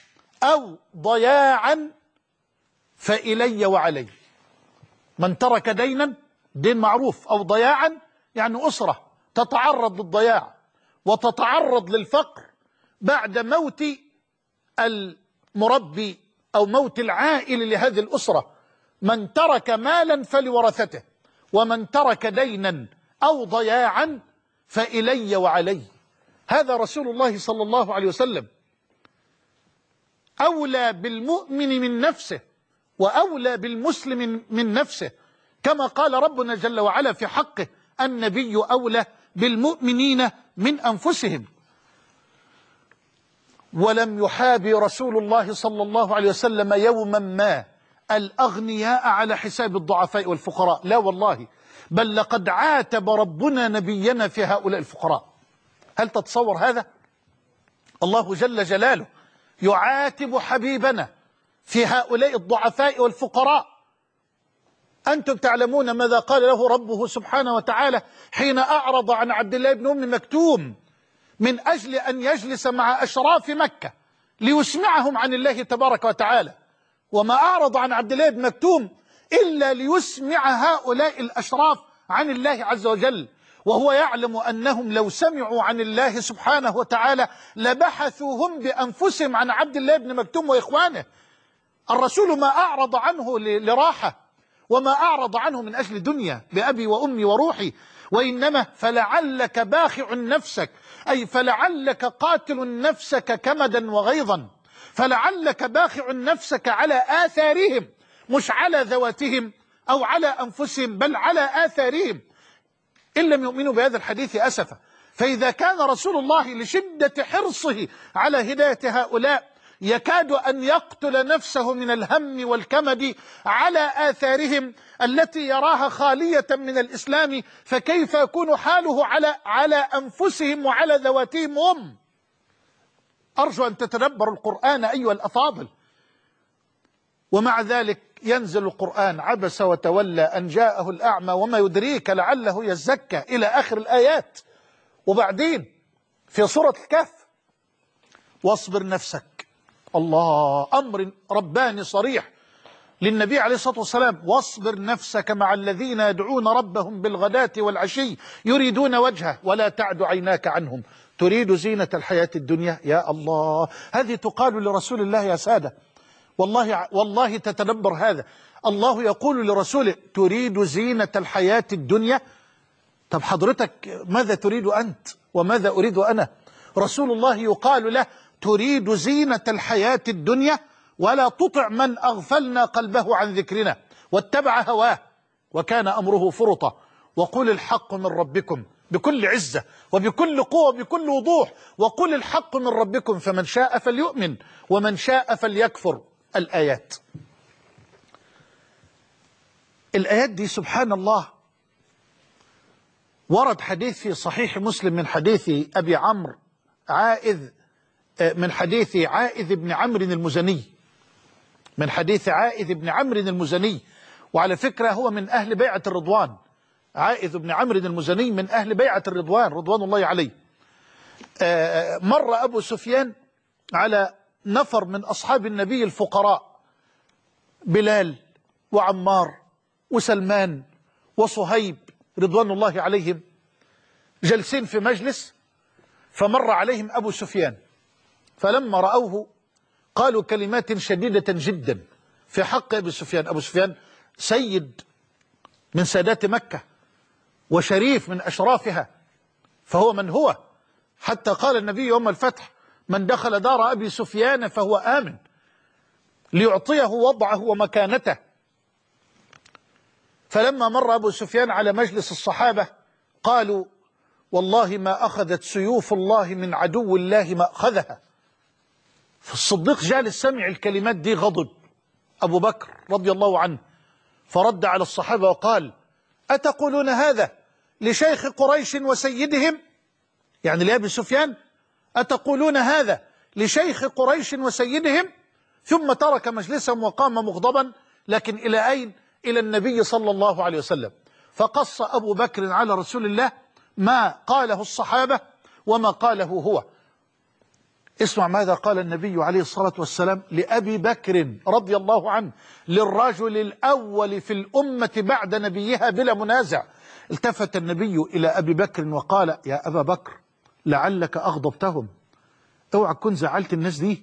Speaker 2: أو ضياعا فإلي وعلي. من ترك دينا، دين معروف، أو ضياعا يعني أسرة تتعرض للضياع وتتعرض للفقر بعد موت المربي أو موت العائل لهذه الأسرة. من ترك مالا فلورثته، ومن ترك دينا أو ضياعا فإلي وعلي. هذا رسول الله صلى الله عليه وسلم أولى بالمؤمن من نفسه وأولى بالمسلم من نفسه، كما قال ربنا جل وعلا في حقه: النبي أولى بالمؤمنين من أنفسهم. ولم يحابي رسول الله صلى الله عليه وسلم يوما ما الأغنياء على حساب الضعفاء والفقراء، لا والله، بل لقد عاتب ربنا نبينا في هؤلاء الفقراء. هل تتصور هذا؟ الله جل جلاله يعاتب حبيبنا في هؤلاء الضعفاء والفقراء. أنتم تعلمون ماذا قال له ربه سبحانه وتعالى حين أعرض عن عبد الله بن أم مكتوم من أجل أن يجلس مع أشراف مكة ليسمعهم عن الله تبارك وتعالى. وما أعرض عن عبد الله بن مكتوم إلا ليسمع هؤلاء الأشراف عن الله عز وجل، وهو يعلم أنهم لو سمعوا عن الله سبحانه وتعالى لبحثوا هم بأنفسهم عن عبد الله بن مكتوم وإخوانه. الرسول ما أعرض عنه لراحة، وما أعرض عنه من أجل دنيا بأبي وأمي وروحي، وإنما فلعلك باخع نفسك، أي فلعلك قاتل نفسك كمدا وغيظا، فلعلك باخع نفسك على آثارهم، مش على ذواتهم أو على أنفسهم، بل على آثارهم إن لم يؤمنوا بهذا الحديث أسفا. فإذا كان رسول الله لشدة حرصه على هداية هؤلاء يكاد أن يقتل نفسه من الهم والكمد على آثارهم التي يراها خالية من الإسلام، فكيف يكون حاله على أنفسهم وعلى ذواتهم هم؟ أرجو أن تتدبروا القرآن أيها الأفاضل. ومع ذلك ينزل القرآن: عبس وتولى أن جاءه الأعمى وما يدريك لعله يزكى، إلى آخر الآيات. وبعدين في سورة الكهف: واصبر نفسك. الله، أمر رباني صريح للنبي عليه الصلاة والسلام: واصبر نفسك مع الذين يدعون ربهم بالغداة والعشي يريدون وجهه ولا تعد عيناك عنهم تريد زينة الحياة الدنيا. يا الله، هذه تقال لرسول الله يا سادة، والله تتدبر هذا. الله يقول لرسوله: تريد زينة الحياة الدنيا. طب حضرتك ماذا تريد أنت وماذا أريد أنا؟ رسول الله يقال له: تريد زينة الحياة الدنيا ولا تطع من أغفلنا قلبه عن ذكرنا واتبع هواه وكان أمره فرطا. وقل الحق من ربكم، بكل عزة وبكل قوة وبكل وضوح: وقل الحق من ربكم فمن شاء فليؤمن ومن شاء فليكفر. الآيات دي سبحان الله، ورد حديث في صحيح مسلم من حديث أبي عمرو عائذ، من حديث عائذ بن عمرو المزني، من حديث عائذ بن عمرو المزني. وعلى فكرة هو من أهل بيعة الرضوان، عائذ بن عمرو المزني من أهل بيعة الرضوان رضوان الله عليه. مر أبو سفيان على نفر من أصحاب النبي الفقراء: بلال وعمار وسلمان وصهيب رضوان الله عليهم، جلسين في مجلس، فمر عليهم أبو سفيان، فلما رأوه قالوا كلمات شديدة جدا في حق أبي سفيان. أبو سفيان سيد من سادات مكة وشريف من أشرافها، فهو من هو، حتى قال النبي يوم الفتح: من دخل دار أبي سفيان فهو آمن، ليعطيه وضعه ومكانته. فلما مر أبو سفيان على مجلس الصحابة قالوا: والله ما أخذت سيوف الله من عدو الله ما أخذها. فالصديق جالس سمع الكلمات دي، غضب أبو بكر رضي الله عنه، فرد على الصحابة وقال: أتقولون هذا لشيخ قريش وسيدهم؟ يعني لأبي سفيان: أتقولون هذا لشيخ قريش وسيدهم؟ ثم ترك مجلسهم وقام مغضبا، لكن إلى أين؟ إلى النبي صلى الله عليه وسلم. فقص أبو بكر على رسول الله ما قاله الصحابة وما قاله هو. اسمع ماذا قال النبي عليه الصلاة والسلام لأبي بكر رضي الله عنه، للرجل الأول في الأمة بعد نبيها بلا منازع. التفت النبي إلى أبي بكر وقال: يا أبا بكر لعلك أغضبتهم، اوعى تكون زعلت الناس دي،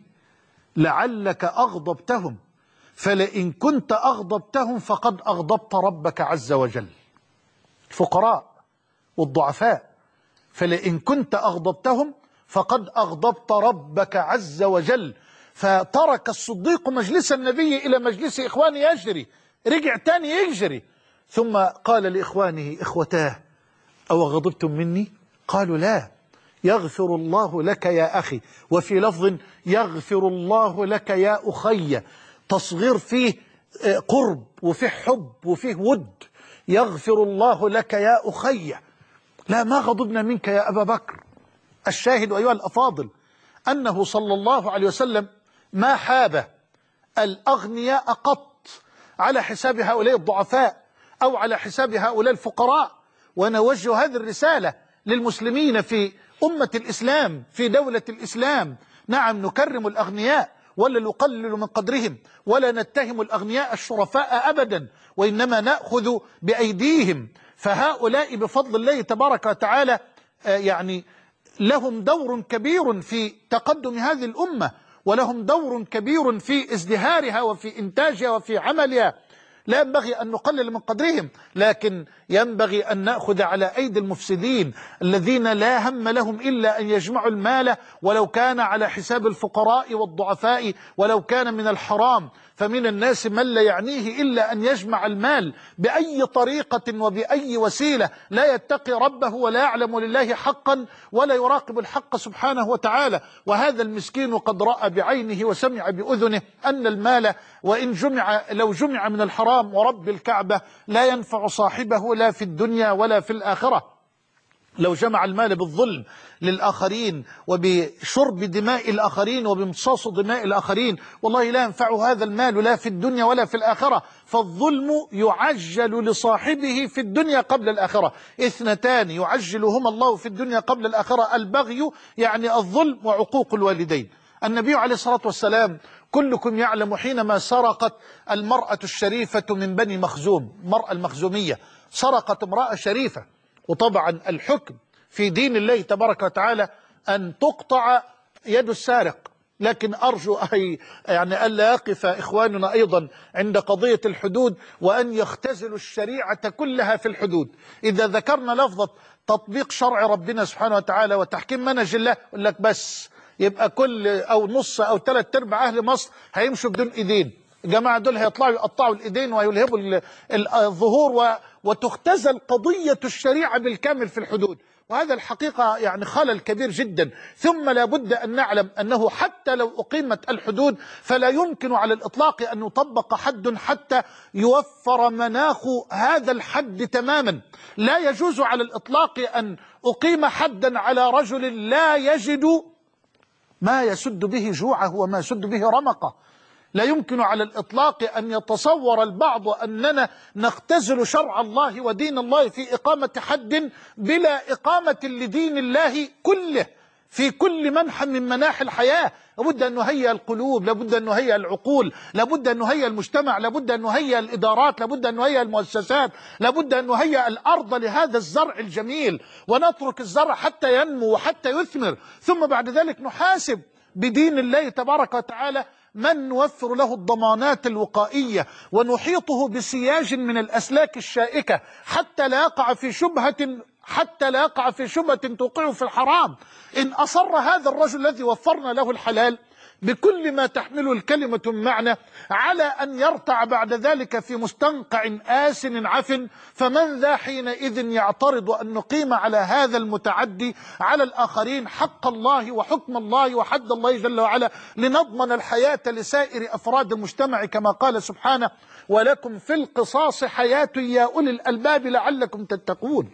Speaker 2: لعلك أغضبتهم، فلئن كنت أغضبتهم فقد أغضبت ربك عز وجل. الفقراء والضعفاء، فلئن كنت أغضبتهم فقد أغضبت ربك عز وجل. فترك الصديق مجلس النبي إلى مجلس إخوانه يجري، رجع تاني يجري، ثم قال لإخوانه: إخوتاه أو غضبتم مني؟ قالوا: لا، يغفر الله لك يا أخي. وفي لفظ: يغفر الله لك يا أخي، تصغير فيه قرب وفيه حب وفيه ود. يغفر الله لك يا أخي، لا، ما غضبنا منك يا أبا بكر. الشاهد أيها الأفاضل أنه صلى الله عليه وسلم ما حاب الأغنياء قط على حساب هؤلاء الضعفاء أو على حساب هؤلاء الفقراء. ونوجه هذه الرسالة للمسلمين في أمة الإسلام، في دولة الإسلام. نعم، نكرم الأغنياء ولا نقلل من قدرهم، ولا نتهم الأغنياء الشرفاء أبدا، وإنما نأخذ بأيديهم. فهؤلاء بفضل الله تبارك وتعالى يعني لهم دور كبير في تقدم هذه الأمة، ولهم دور كبير في ازدهارها وفي إنتاجها وفي عملها. لا ينبغي أن نقلل من قدرهم، لكن ينبغي أن نأخذ على أيدي المفسدين الذين لا هم لهم إلا أن يجمعوا المال، ولو كان على حساب الفقراء والضعفاء، ولو كان من الحرام. فمن الناس من لا يعنيه إلا أن يجمع المال بأي طريقة وبأي وسيلة، لا يتقي ربه ولا يعلم لله حقا ولا يراقب الحق سبحانه وتعالى. وهذا المسكين قد رأى بعينه وسمع بأذنه أن المال وإن جمع، لو جمع من الحرام ورب الكعبة، لا ينفع صاحبه لا في الدنيا ولا في الآخرة. لو جمع المال بالظلم للآخرين وبشرب دماء الآخرين وبامتصاص دماء الآخرين، والله لا ينفع هذا المال لا في الدنيا ولا في الآخرة. فالظلم يعجل لصاحبه في الدنيا قبل الآخرة. اثنتان يعجلهما الله في الدنيا قبل الآخرة: البغي يعني الظلم، وعقوق الوالدين. النبي عليه الصلاة والسلام كلكم يعلم حينما سرقت المرأة الشريفة من بني مخزوم، المرأة المخزومية سرقت امرأة شريفة، وطبعا الحكم في دين الله تبارك وتعالى أن تقطع يد السارق. لكن أرجو يعني ألا يقف إخواننا أيضا عند قضية الحدود وأن يختزلوا الشريعة كلها في الحدود. إذا ذكرنا لفظة تطبيق شرع ربنا سبحانه وتعالى وتحكيم منهج الله، يقول لك بس يبقى كل أو نص أو 3/4 أهل مصر هيمشوا بدون إيدين. الجماعة دول هيطلعوا يقطعوا الإيدين ويلهبوا الظهور، وتختزل قضية الشريعة بالكامل في الحدود. وهذا الحقيقة يعني خلل كبير جدا. ثم لا بد أن نعلم أنه حتى لو أقيمت الحدود فلا يمكن على الإطلاق أن يطبق حد حتى يوفر مناخ هذا الحد تماما. لا يجوز على الإطلاق أن أقيم حدا على رجل لا يجد ما يسد به جوعه وما يسد به رمقه. لا يمكن على الإطلاق أن يتصور البعض أننا نختزل شرع الله ودين الله في إقامة حد بلا إقامة لدين الله كله في كل منحى من مناحي الحياة. لابد أن نهيئ القلوب، لابد أن نهيئ العقول، لابد أن نهيئ المجتمع، لابد أن نهيئ الإدارات، لابد أن نهيئ المؤسسات، لابد أن نهيئ الأرض لهذا الزرع الجميل، ونترك الزرع حتى ينمو وحتى يثمر، ثم بعد ذلك نحاسب بدين الله تبارك وتعالى من نوفر له الضمانات الوقائية ونحيطه بسياج من الأسلاك الشائكة حتى لا يقع في شبهة توقعه في الحرام. إن أصر هذا الرجل الذي وفرنا له الحلال بكل ما تحمله الكلمة من معنى على أن يرتع بعد ذلك في مستنقع آسن عفن، فمن ذا حينئذ يعترض أن نقيم على هذا المتعدي على الآخرين حق الله وحكم الله وحد الله جل وعلا لنضمن الحياة لسائر أفراد المجتمع، كما قال سبحانه: ولكم في القصاص حياة يا أولي الألباب لعلكم تتقون.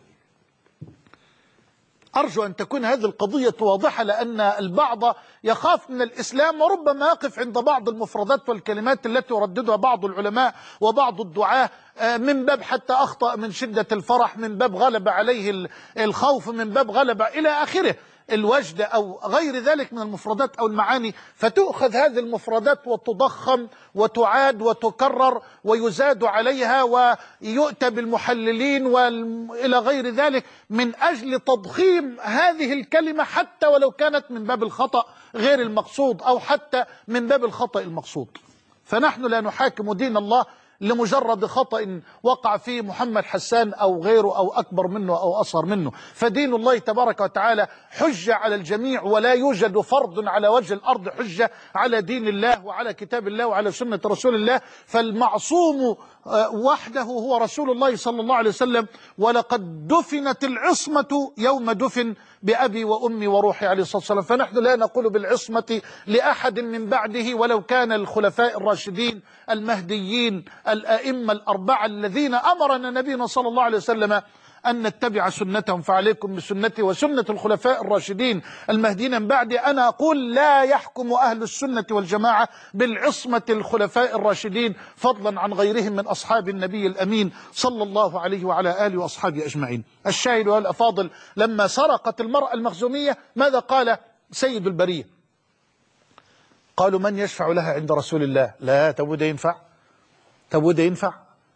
Speaker 2: أرجو أن تكون هذه القضية واضحة، لأن البعض يخاف من الإسلام وربما يقف عند بعض المفردات والكلمات التي يرددها بعض العلماء وبعض الدعاة من باب حتى أخطأ من شدة الفرح، من باب غلب عليه الخوف، من باب غلب إلى آخره. الوجد أو غير ذلك من المفردات أو المعاني، فتؤخذ هذه المفردات وتضخم وتعاد وتكرر ويزاد عليها ويؤتى بالمحللين وإلى غير ذلك من أجل تضخيم هذه الكلمة، حتى ولو كانت من باب الخطأ غير المقصود أو حتى من باب الخطأ المقصود. فنحن لا نحاكم دين الله لمجرد خطأ وقع فيه محمد حسان أو غيره أو أكبر منه أو أصغر منه. فدين الله تبارك وتعالى حجة على الجميع، ولا يوجد فرد على وجه الأرض حجة على دين الله وعلى كتاب الله وعلى سنة رسول الله. فالمعصوم وحده هو رسول الله صلى الله عليه وسلم، ولقد دفنت العصمة يوم دفن بأبي وأمي وروحي عليه الصلاة والسلام. فنحن لا نقول بالعصمة لأحد من بعده، ولو كان الخلفاء الراشدين المهديين الأئمة الأربعة الذين أمرنا نبينا صلى الله عليه وسلم أن نتبع سنتهم. فعليكم بسنتي وسنة الخلفاء الراشدين المهديين من بعدي. أنا أقول لا يحكم أهل السنة والجماعة بالعصمة الخلفاء الراشدين فضلا عن غيرهم من أصحاب النبي الأمين صلى الله عليه وعلى آله وأصحابه أجمعين. الشاهد والأفاضل، لما سرقت المرأة المخزومية ماذا قال سيد البرية؟ قالوا من يشفع لها عند رسول الله؟ لا، تبود ينفع؟ تبود ينفع؟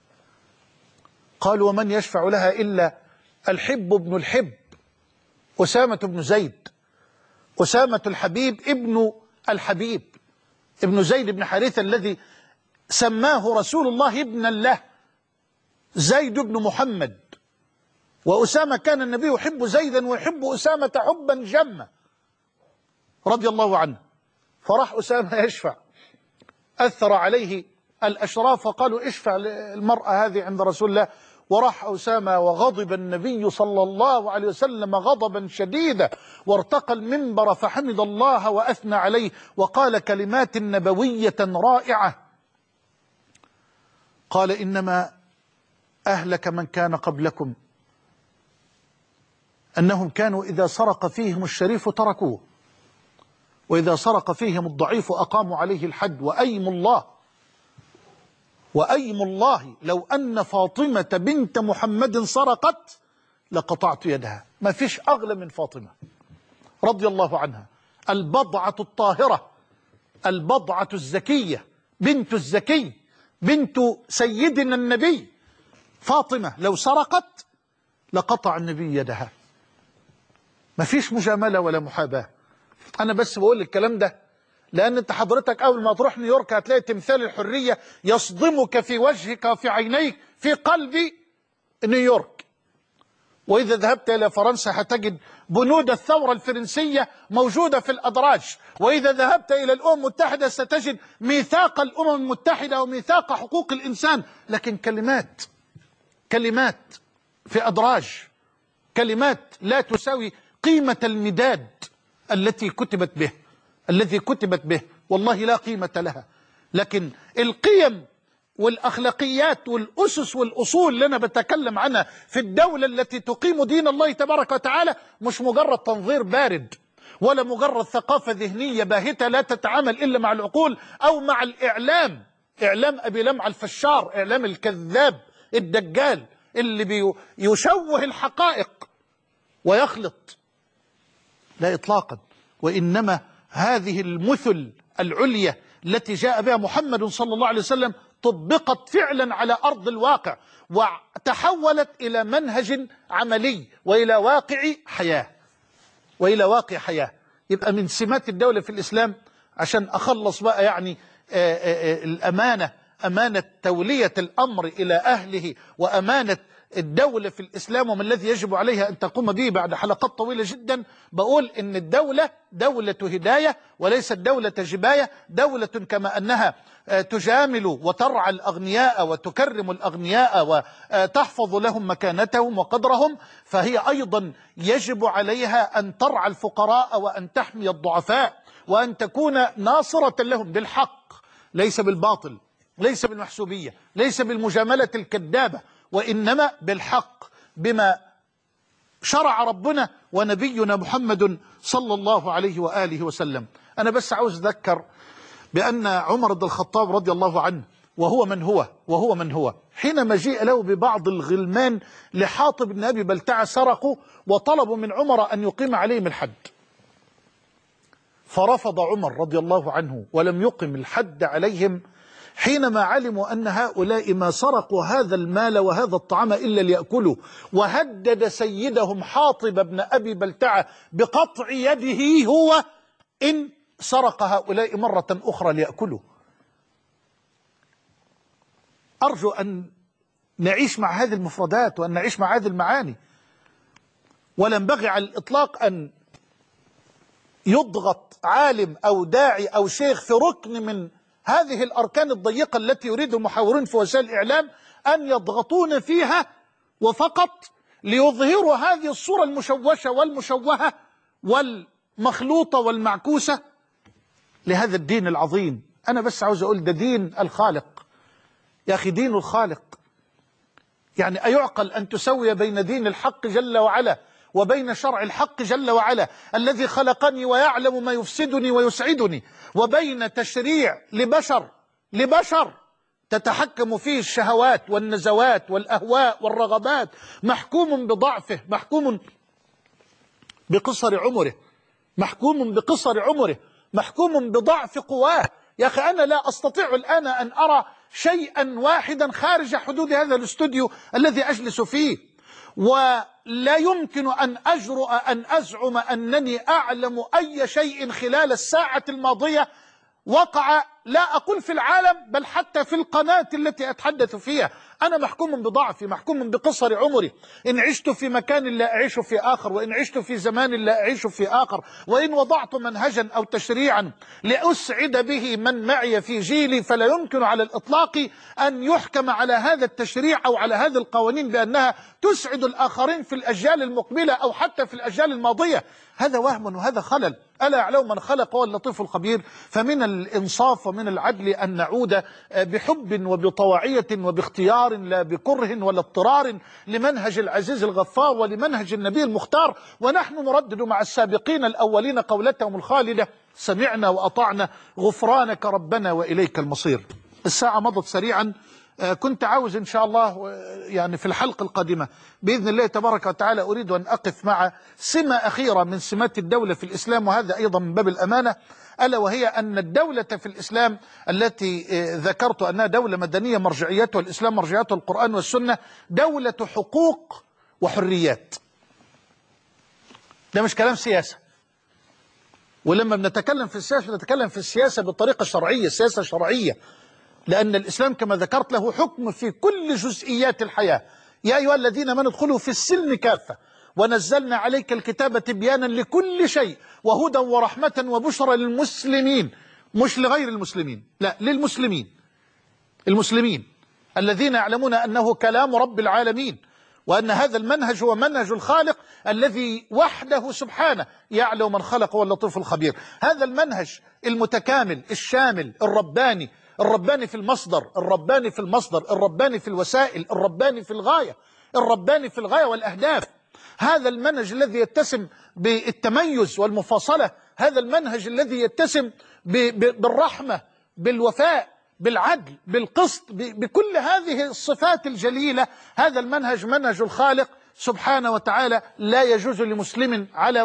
Speaker 2: قالوا ومن يشفع لها إلا الحب بن الحب أسامة بن زيد، أسامة الحبيب ابن الحبيب ابن زيد بن حارثة الذي سماه رسول الله ابنا له، زيد بن محمد. وأسامة كان النبي يحب زيدا ويحب أسامة حبا جما رضي الله عنه. فراح أسامة يشفع، أثر عليه الأشراف وقالوا اشفع المرأة هذه عند رسول الله. وراح أسامة وغضب النبي صلى الله عليه وسلم غضبا شديدا، وارتقى المنبر فحمد الله وأثنى عليه وقال كلمات نبوية رائعة. قال إنما أهلك من كان قبلكم أنهم كانوا إذا سرق فيهم الشريف تركوه، وإذا سرق فيهم الضعيف أقاموا عليه الحد. وأيم الله لو أن فاطمة بنت محمد سرقت لقطعت يدها. ما فيش أغلى من فاطمة رضي الله عنها، البضعة الطاهرة، البضعة الزكية، بنت الزكي، بنت سيدنا النبي. فاطمة لو سرقت لقطع النبي يدها. ما فيش مجاملة ولا محاباة. أنا بس بقول الكلام ده لأن أنت حضرتك أول ما تروح نيويورك هتلاقي تمثال الحرية يصدمك في وجهك وفي عينيك في قلب نيويورك. وإذا ذهبت إلى فرنسا هتجد بنود الثورة الفرنسية موجودة في الأدراج. وإذا ذهبت إلى الأمم المتحدة ستجد ميثاق الأمم المتحدة وميثاق حقوق الإنسان، لكن كلمات في أدراج، كلمات لا تساوي قيمة المداد الذي كتبت به، والله لا قيمة لها. لكن القيم والأخلاقيات والأسس والأصول اللي أنا بتكلم عنها في الدولة التي تقيم دين الله تبارك وتعالى مش مجرد تنظير بارد ولا مجرد ثقافة ذهنية باهتة لا تتعامل إلا مع العقول أو مع الإعلام، إعلام أبي لمع الفشار، إعلام الكذاب الدجال اللي بيشوه الحقائق ويخلط. لا إطلاقا. وإنما هذه المثل العليا التي جاء بها محمد صلى الله عليه وسلم طبقت فعلا على أرض الواقع وتحولت إلى منهج عملي وإلى واقع حياة. يبقى من سمات الدولة في الإسلام، عشان أخلص بقى يعني الأمانة، أمانة تولية الأمر إلى أهله، وأمانة الدولة في الإسلام وما الذي يجب عليها أن تقوم به بعد حلقات طويلة جدا. بقول إن الدولة دولة هداية وليست دولة جباية. دولة كما أنها تجامل وترعى الأغنياء وتكرم الأغنياء وتحفظ لهم مكانتهم وقدرهم، فهي أيضا يجب عليها أن ترعى الفقراء وأن تحمي الضعفاء وأن تكون ناصرة لهم بالحق، ليس بالباطل، ليس بالمحسوبية، ليس بالمجاملة الكذابة، وإنما بالحق بما شرع ربنا ونبينا محمد صلى الله عليه وآله وسلم. أنا بس عاوز أذكر بأن عمر بن الخطاب رضي الله عنه وهو من هو حينما جيء له ببعض الغلمان لحاطب بن أبي بلتعة سرقوا وطلبوا من عمر أن يقيم عليهم الحد، فرفض عمر رضي الله عنه ولم يقم الحد عليهم حينما علموا أن هؤلاء ما سرقوا هذا المال وهذا الطعام إلا ليأكلوا، وهدد سيدهم حاطب بن أبي بلتعة بقطع يده هو إن سرق هؤلاء مرة أخرى ليأكلوا. أرجو أن نعيش مع هذه المفردات وأن نعيش مع هذه المعاني، ولا ينبغي على الإطلاق أن يضغط عالم أو داعي أو شيخ في ركن من هذه الأركان الضيقة التي يريد المحاورون في وسائل الإعلام أن يضغطون فيها وفقط ليظهروا هذه الصورة المشوشة والمشوهة والمخلوطة والمعكوسة لهذا الدين العظيم. أنا بس عاوز أقول ده دين الخالق يا أخي، دين الخالق. يعني أيعقل أن تسوي بين دين الحق جل وعلا وبين شرع الحق جل وعلا الذي خلقني ويعلم ما يفسدني ويسعدني، وبين تشريع لبشر تتحكم فيه الشهوات والنزوات والأهواء والرغبات، محكوم بضعفه، محكوم بقصر عمره، محكوم بضعف قواه. يا أخي أنا لا أستطيع الآن أن أرى شيئا واحدا خارج حدود هذا الاستوديو الذي أجلس فيه، ولا يمكن أن أجرؤ أن أزعم أنني أعلم أي شيء خلال الساعة الماضية وقع، لا أقول في العالم بل حتى في القناة التي أتحدث فيها. أنا محكوم بضعفي، محكوم بقصر عمري. إن عشت في مكان لا أعيش في آخر، وإن عشت في زمان لا أعيش في آخر، وإن وضعت منهجا أو تشريعا لأسعد به من معي في جيلي، فلا يمكن على الإطلاق أن يحكم على هذا التشريع أو على هذه القوانين بأنها تسعد الآخرين في الأجيال المقبلة أو حتى في الأجيال الماضية. هذا وهم وهذا خلل. ألا يعلم من خلق هو اللطيف الخبير. فمن الإنصاف ومن العدل أن نعود بحب وبطواعية وباختيار لا بكره ولا اضطرار لمنهج العزيز الغفار ولمنهج النبي المختار، ونحن نردد مع السابقين الأولين قولتهم الخالدة: سمعنا وأطعنا غفرانك ربنا وإليك المصير. الساعة مضت سريعا. كنت عاوز إن شاء الله يعني في الحلقة القادمة بإذن الله تبارك وتعالى أريد أن أقف مع سمة أخيرة من سمات الدولة في الإسلام، وهذا أيضا من باب الأمانة، ألا وهي أن الدولة في الإسلام التي ذكرت أنها دولة مدنية مرجعيتها الإسلام مرجعيتها القرآن والسنة، دولة حقوق وحريات. ده مش كلام سياسة. ولما بنتكلم في السياسة نتكلم في السياسة بالطريقة الشرعية، السياسة الشرعية، لأن الإسلام كما ذكرت له حكم في كل جزئيات الحياة. يا أيها الذين آمنوا ادخلوا في السلم كافة ونزلنا عليك الكتاب تبيانا لكل شيء وهدى ورحمة وبشرى للمسلمين، مش لغير المسلمين، لا للمسلمين، المسلمين الذين يعلمون أنه كلام رب العالمين، وأن هذا المنهج هو منهج الخالق الذي وحده سبحانه يعلم من خلق هو اللطيف الخبير. هذا المنهج المتكامل الشامل الرباني، الرباني في المصدر، الرباني في المصدر، الرباني في الوسائل، الرباني في الغاية، الرباني في الغاية والأهداف. هذا المنهج الذي يتسم بالتميز والمفاصلة، هذا المنهج الذي يتسم بالرحمة، بالوفاء، بالعدل، بالقسط، بكل هذه الصفات الجليلة. هذا المنهج منهج الخالق سبحانه وتعالى. لا يجوز لمسلم على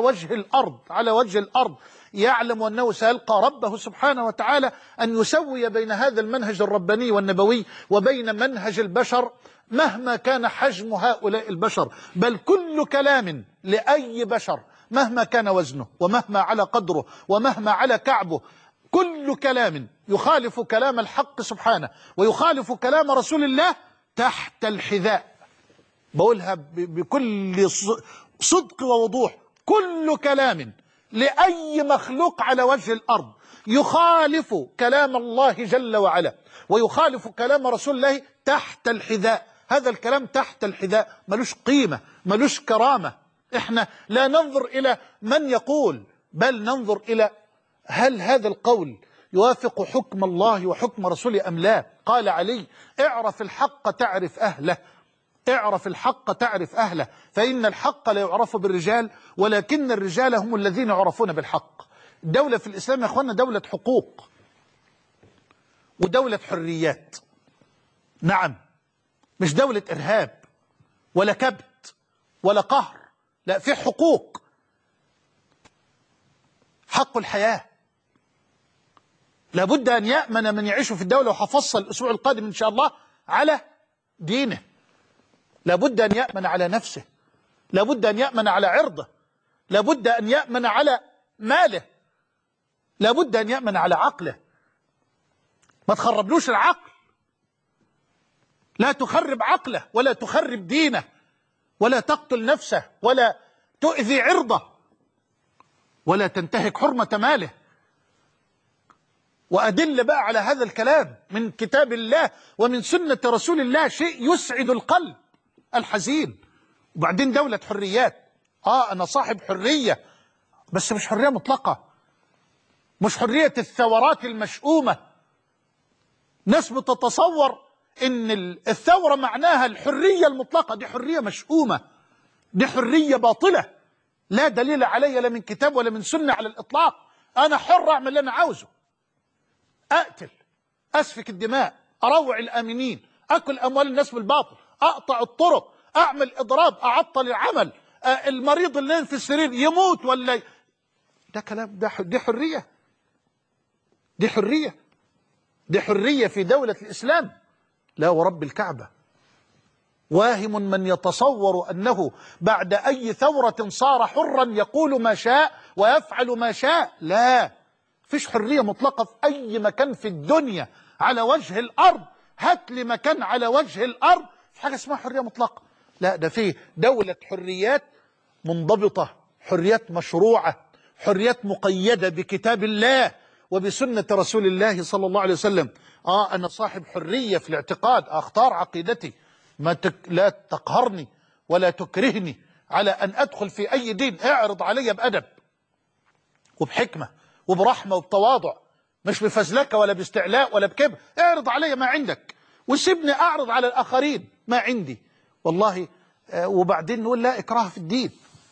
Speaker 2: وجه الأرض يعلم أنه سيلقى ربه سبحانه وتعالى أن يسوي بين هذا المنهج الرباني والنبوي وبين منهج البشر مهما كان حجم هؤلاء البشر، بل كل كلام لأي بشر مهما كان وزنه ومهما على قدره ومهما على كعبه، كل كلام يخالف كلام الحق سبحانه ويخالف كلام رسول الله تحت الحذاء. بقولها بكل صدق ووضوح: كل كلام لأي مخلوق على وجه الأرض يخالف كلام الله جل وعلا ويخالف كلام رسول الله تحت الحذاء. هذا الكلام تحت الحذاء، ملوش قيمة، ملوش كرامة. احنا لا ننظر إلى من يقول، بل ننظر إلى هل هذا القول يوافق حكم الله وحكم رسوله أم لا. قال علي: اعرف الحق تعرف أهله، اعرف الحق تعرف أهله، فإن الحق لا يعرف بالرجال ولكن الرجال هم الذين يعرفون بالحق. الدولة في الإسلام يا أخوانا دولة حقوق ودولة حريات. نعم، مش دولة إرهاب ولا كبت ولا قهر، لا، في حقوق: حق الحياة، لابد أن يأمن من يعيش في الدولة، وهفصل الأسبوع القادم إن شاء الله على دينه. لابد أن يأمن على نفسه، لابد أن يأمن على عرضه، لابد أن يأمن على ماله، لابد أن يأمن على عقله. ما تخربلوش العقل، لا تخرب عقله ولا تخرب دينه ولا تقتل نفسه ولا تؤذي عرضه ولا تنتهك حرمة ماله. وأدل بقى على هذا الكلام من كتاب الله ومن سنة رسول الله، شيء يسعد القلب الحزين. وبعدين دولة حريات، أنا صاحب حرية، بس مش حرية مطلقة، مش حرية الثورات المشؤومة. ناس بتتصور إن الثورة معناها الحرية المطلقة، دي حرية مشؤومة، دي حرية باطلة لا دليل علي لا من كتاب ولا من سنة على الإطلاق. أنا حر أعمل اللي أنا عاوزه، أقتل، أسفك الدماء، أروع الآمنين، أكل أموال الناس بالباطل، أقطع الطرق، أعمل إضراب، أعطل العمل، المريض اللي في السرير يموت ولا ده كلام، دي حرية، دي حرية، دي حرية في دولة الإسلام؟ لا ورب الكعبة. واهم من يتصور أنه بعد أي ثورة صار حرا يقول ما شاء ويفعل ما شاء. لا، فيش حرية مطلقة في أي مكان في الدنيا على وجه الأرض. هات لي مكان على وجه الأرض في حاجة اسمها حرية مطلقة. لا، ده فيه دولة حريات منضبطة، حريات مشروعة، حريات مقيدة بكتاب الله وبسنة رسول الله صلى الله عليه وسلم. أنا صاحب حرية في الاعتقاد، أختار عقيدتي، لا تقهرني ولا تكرهني على أن أدخل في أي دين. اعرض علي بأدب وبحكمة وبرحمة وبتواضع، مش بفزلكة ولا باستعلاء ولا بكبر. اعرض علي ما عندك وسيبني أعرض على الآخرين ما عندي والله. وبعدين نقول لا إكراه في الدين.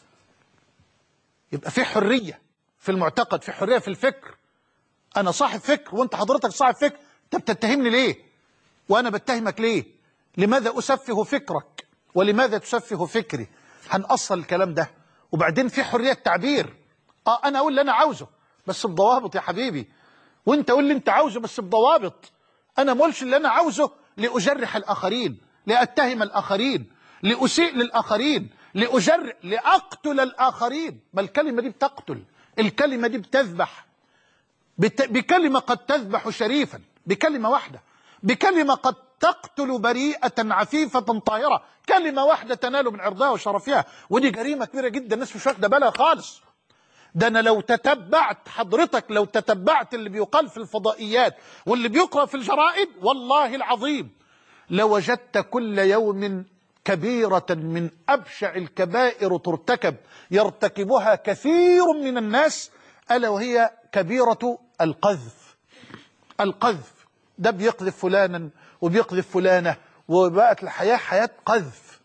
Speaker 2: يبقى في حرية في المعتقد، في حرية في الفكر. أنا صاحب فكر وأنت حضرتك صاحب فكر، أنت بتتهمني ليه؟ وأنا بتهمك ليه؟ لماذا أسفه فكرك ولماذا تسفه فكري؟ هنأصل الكلام ده. وبعدين في حرية تعبير، أنا أقول اللي أنا عاوزه بس بضوابط يا حبيبي، وأنت قول اللي أنت عاوزه بس بضوابط. أنا ما أقولش اللي أنا عاوزه لأجرح الآخرين، لأتهم الآخرين، لأسيء للآخرين، لأقتل الآخرين. ما الكلمة دي بتقتل، الكلمة دي بتذبح. بكلمة قد تذبح شريفا، بكلمة واحدة، بكلمة قد تقتل بريئة عفيفة طاهرة، كلمة واحدة تنال من عرضها وشرفها. ودي جريمة كبيرة جدا، الناس مش واخدة بالها خالص. ده أنا لو تتبعت حضرتك، لو تتبعت اللي بيقال في الفضائيات واللي بيقرأ في الجرائد، والله العظيم لوجدت كل يوم كبيرة من أبشع الكبائر ترتكب، يرتكبها كثير من الناس، ألا وهي كبيرة القذف. القذف ده بيقذف فلانا وبيقذف فلانة، وبقت الحياة حياة قذف،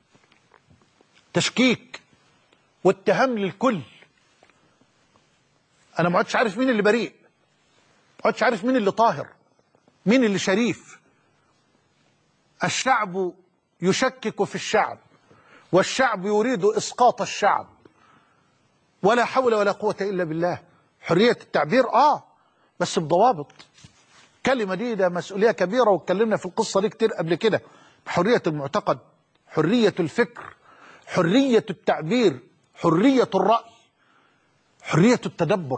Speaker 2: تشكيك واتهام للكل. أنا ما عدتش عارف مين اللي بريء، ما عدتش عارف مين اللي طاهر، مين اللي شريف. الشعب يشكك في الشعب، والشعب يريد إسقاط الشعب، ولا حول ولا قوة إلا بالله. حرية التعبير بس بضوابط. كلمة دي ده مسؤولية كبيرة، واتكلمنا في القصة دي كتير قبل كده. حرية المعتقد، حرية الفكر، حرية التعبير، حرية الرأي، حرية التدبر.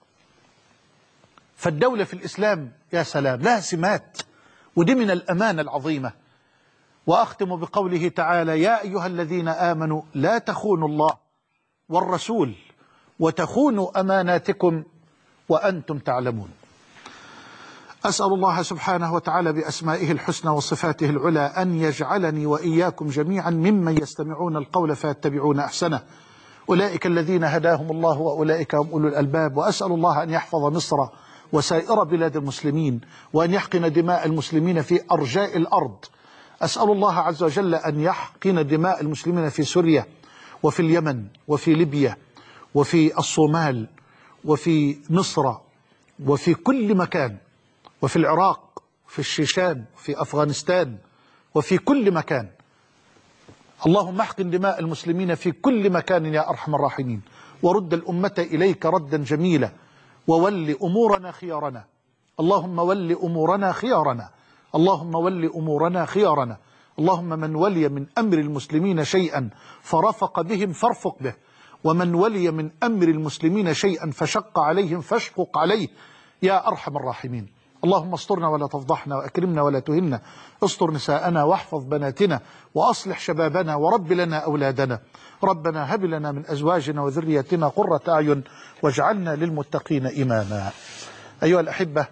Speaker 2: فالدولة في الإسلام يا سلام لها سمات، ودي من الأمانة العظيمة. وأختم بقوله تعالى: يا أيها الذين آمنوا لا تخونوا الله والرسول وتخونوا أماناتكم وأنتم تعلمون. أسأل الله سبحانه وتعالى بأسمائه الحسنى وصفاته العلى أن يجعلني وإياكم جميعا ممن يستمعون القول فيتبعون أحسنه، أولئك الذين هداهم الله وأولئك هم أولو الألباب. وأسأل الله أن يحفظ مصر وسائر بلاد المسلمين، وأن يحقن دماء المسلمين في أرجاء الأرض. أسأل الله عز وجل أن يحقن دماء المسلمين في سوريا وفي اليمن وفي ليبيا وفي الصومال وفي مصر وفي كل مكان، وفي العراق وفي الشيشان وفي أفغانستان وفي كل مكان. اللهم احقن دماء المسلمين في كل مكان يا أرحم الراحمين، ورد الأمة إليك ردا جميلا، وول أمورنا خيارنا، اللهم ول أمورنا خيارنا، اللهم ول أمورنا خيارنا. اللهم من ولي من أمر المسلمين شيئا فرفق بهم فارفق به، ومن ولي من أمر المسلمين شيئا فشق عليهم فاشقق عليه يا أرحم الراحمين. اللهم استرنا ولا تفضحنا، وأكرمنا ولا تهنا، استر نساءنا واحفظ بناتنا، وأصلح شبابنا، ورب لنا أولادنا. ربنا هب لنا من أزواجنا وذريتنا قرة أعين واجعلنا للمتقين إماما. أيها الأحبة،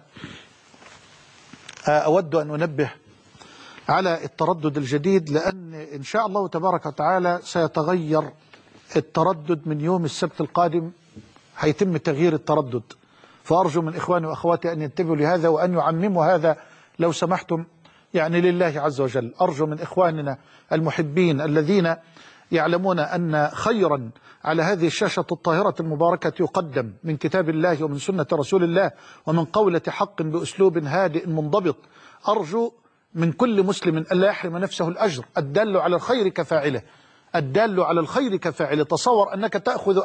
Speaker 2: أود أن أنبه على التردد الجديد، لأن إن شاء الله تبارك وتعالى سيتغير التردد من يوم السبت القادم، هيتم تغيير التردد. فأرجو من إخواني وأخواتي أن ينتبهوا لهذا وأن يعمموا هذا لو سمحتم، يعني لله عز وجل. أرجو من إخواننا المحبين الذين يعلمون أن خيرا على هذه الشاشة الطاهرة المباركة يقدم من كتاب الله ومن سنة رسول الله ومن قولة حق بأسلوب هادئ منضبط، أرجو من كل مسلم ألا يحرم نفسه الأجر. الدال على الخير كفاعله، الدال على الخير كفاعله. تصور أنك تأخذ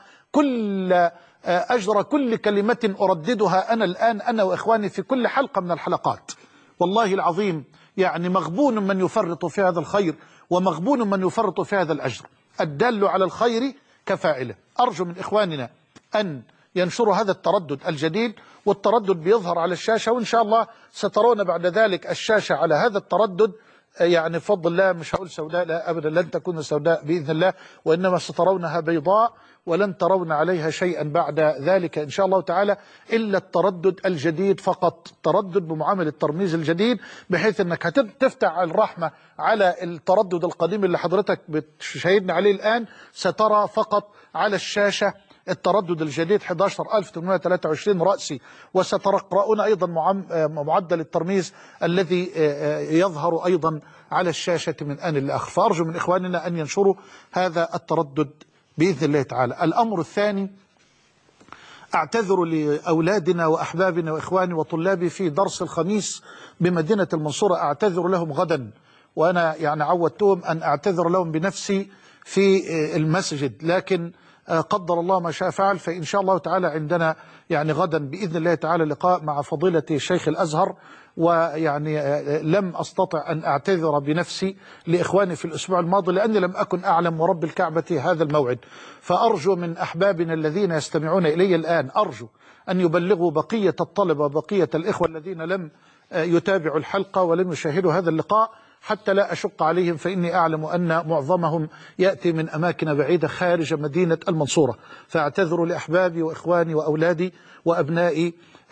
Speaker 2: أجر كل كلمة أرددها أنا الآن، أنا وإخواني في كل حلقة من الحلقات. والله العظيم يعني مغبون من يفرط في هذا الخير، ومغبون من يفرط في هذا الأجر. الدال على الخير كفاعله. أرجو من إخواننا أن ينشروا هذا التردد الجديد، والتردد بيظهر على الشاشة، وإن شاء الله سترون بعد ذلك الشاشة على هذا التردد، يعني بفضل الله مش هقول سوداء، لا أبدا، لن تكون سوداء بإذن الله، وإنما سترونها بيضاء ولن ترون عليها شيئا بعد ذلك إن شاء الله تعالى إلا التردد الجديد فقط، تردد بمعامل الترميز الجديد، بحيث أنك تفتح الرحمة على التردد القديم اللي حضرتك بتشاهدنا عليه الآن، سترى فقط على الشاشة التردد الجديد 11823 رأسي، وستقرؤون أيضا معدل الترميز الذي يظهر أيضا على الشاشة من آن لآخر. فأرجو من إخواننا أن ينشروا هذا التردد بإذن الله تعالى. الأمر الثاني، أعتذر لأولادنا وأحبابنا وإخواني وطلابي في درس الخميس بمدينة المنصورة، أعتذر لهم غدا، وأنا يعني عودتهم أن أعتذر لهم بنفسي في المسجد، لكن قدر الله ما شاء فعل. فإن شاء الله تعالى عندنا يعني غدا بإذن الله تعالى لقاء مع فضيلة الشيخ الأزهر، ويعني لم أستطع أن أعتذر بنفسي لإخواني في الأسبوع الماضي لأني لم أكن أعلم ورب الكعبة هذا الموعد. فأرجو من أحبابنا الذين يستمعون إلي الآن، أرجو أن يبلغوا بقية الطلبة وبقية الإخوة الذين لم يتابعوا الحلقة ولم يشاهدوا هذا اللقاء حتى لا أشق عليهم، فإني أعلم أن معظمهم يأتي من أماكن بعيدة خارج مدينة المنصورة. فأعتذر لأحبابي وإخواني وأولادي وأبنائي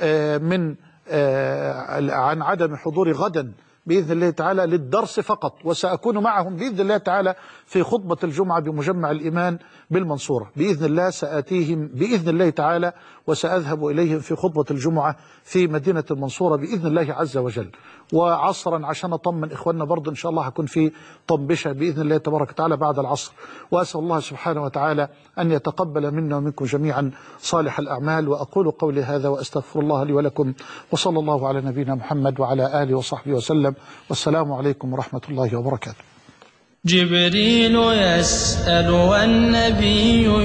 Speaker 2: عن عدم حضوري غدا بإذن الله تعالى للدرس فقط، وسأكون معهم بإذن الله تعالى في خطبة الجمعة بمجمع الإيمان بالمنصورة بإذن الله. سآتيهم بإذن الله تعالى وسأذهب إليهم في خطبة الجمعة في مدينة المنصورة بإذن الله عز وجل. وعصرا عشان أطمن إخواننا برضه إن شاء الله هكون في طنبشة بإذن الله تبارك وتعالى بعد العصر. وأسأل الله سبحانه وتعالى أن يتقبل منا ومنكم جميعا صالح الأعمال. وأقول قولي هذا وأستغفر الله لي ولكم، وصلى الله على نبينا محمد وعلى آله وصحبه وسلم، والسلام عليكم ورحمة الله وبركاته.
Speaker 1: جبريل يسأل والنبي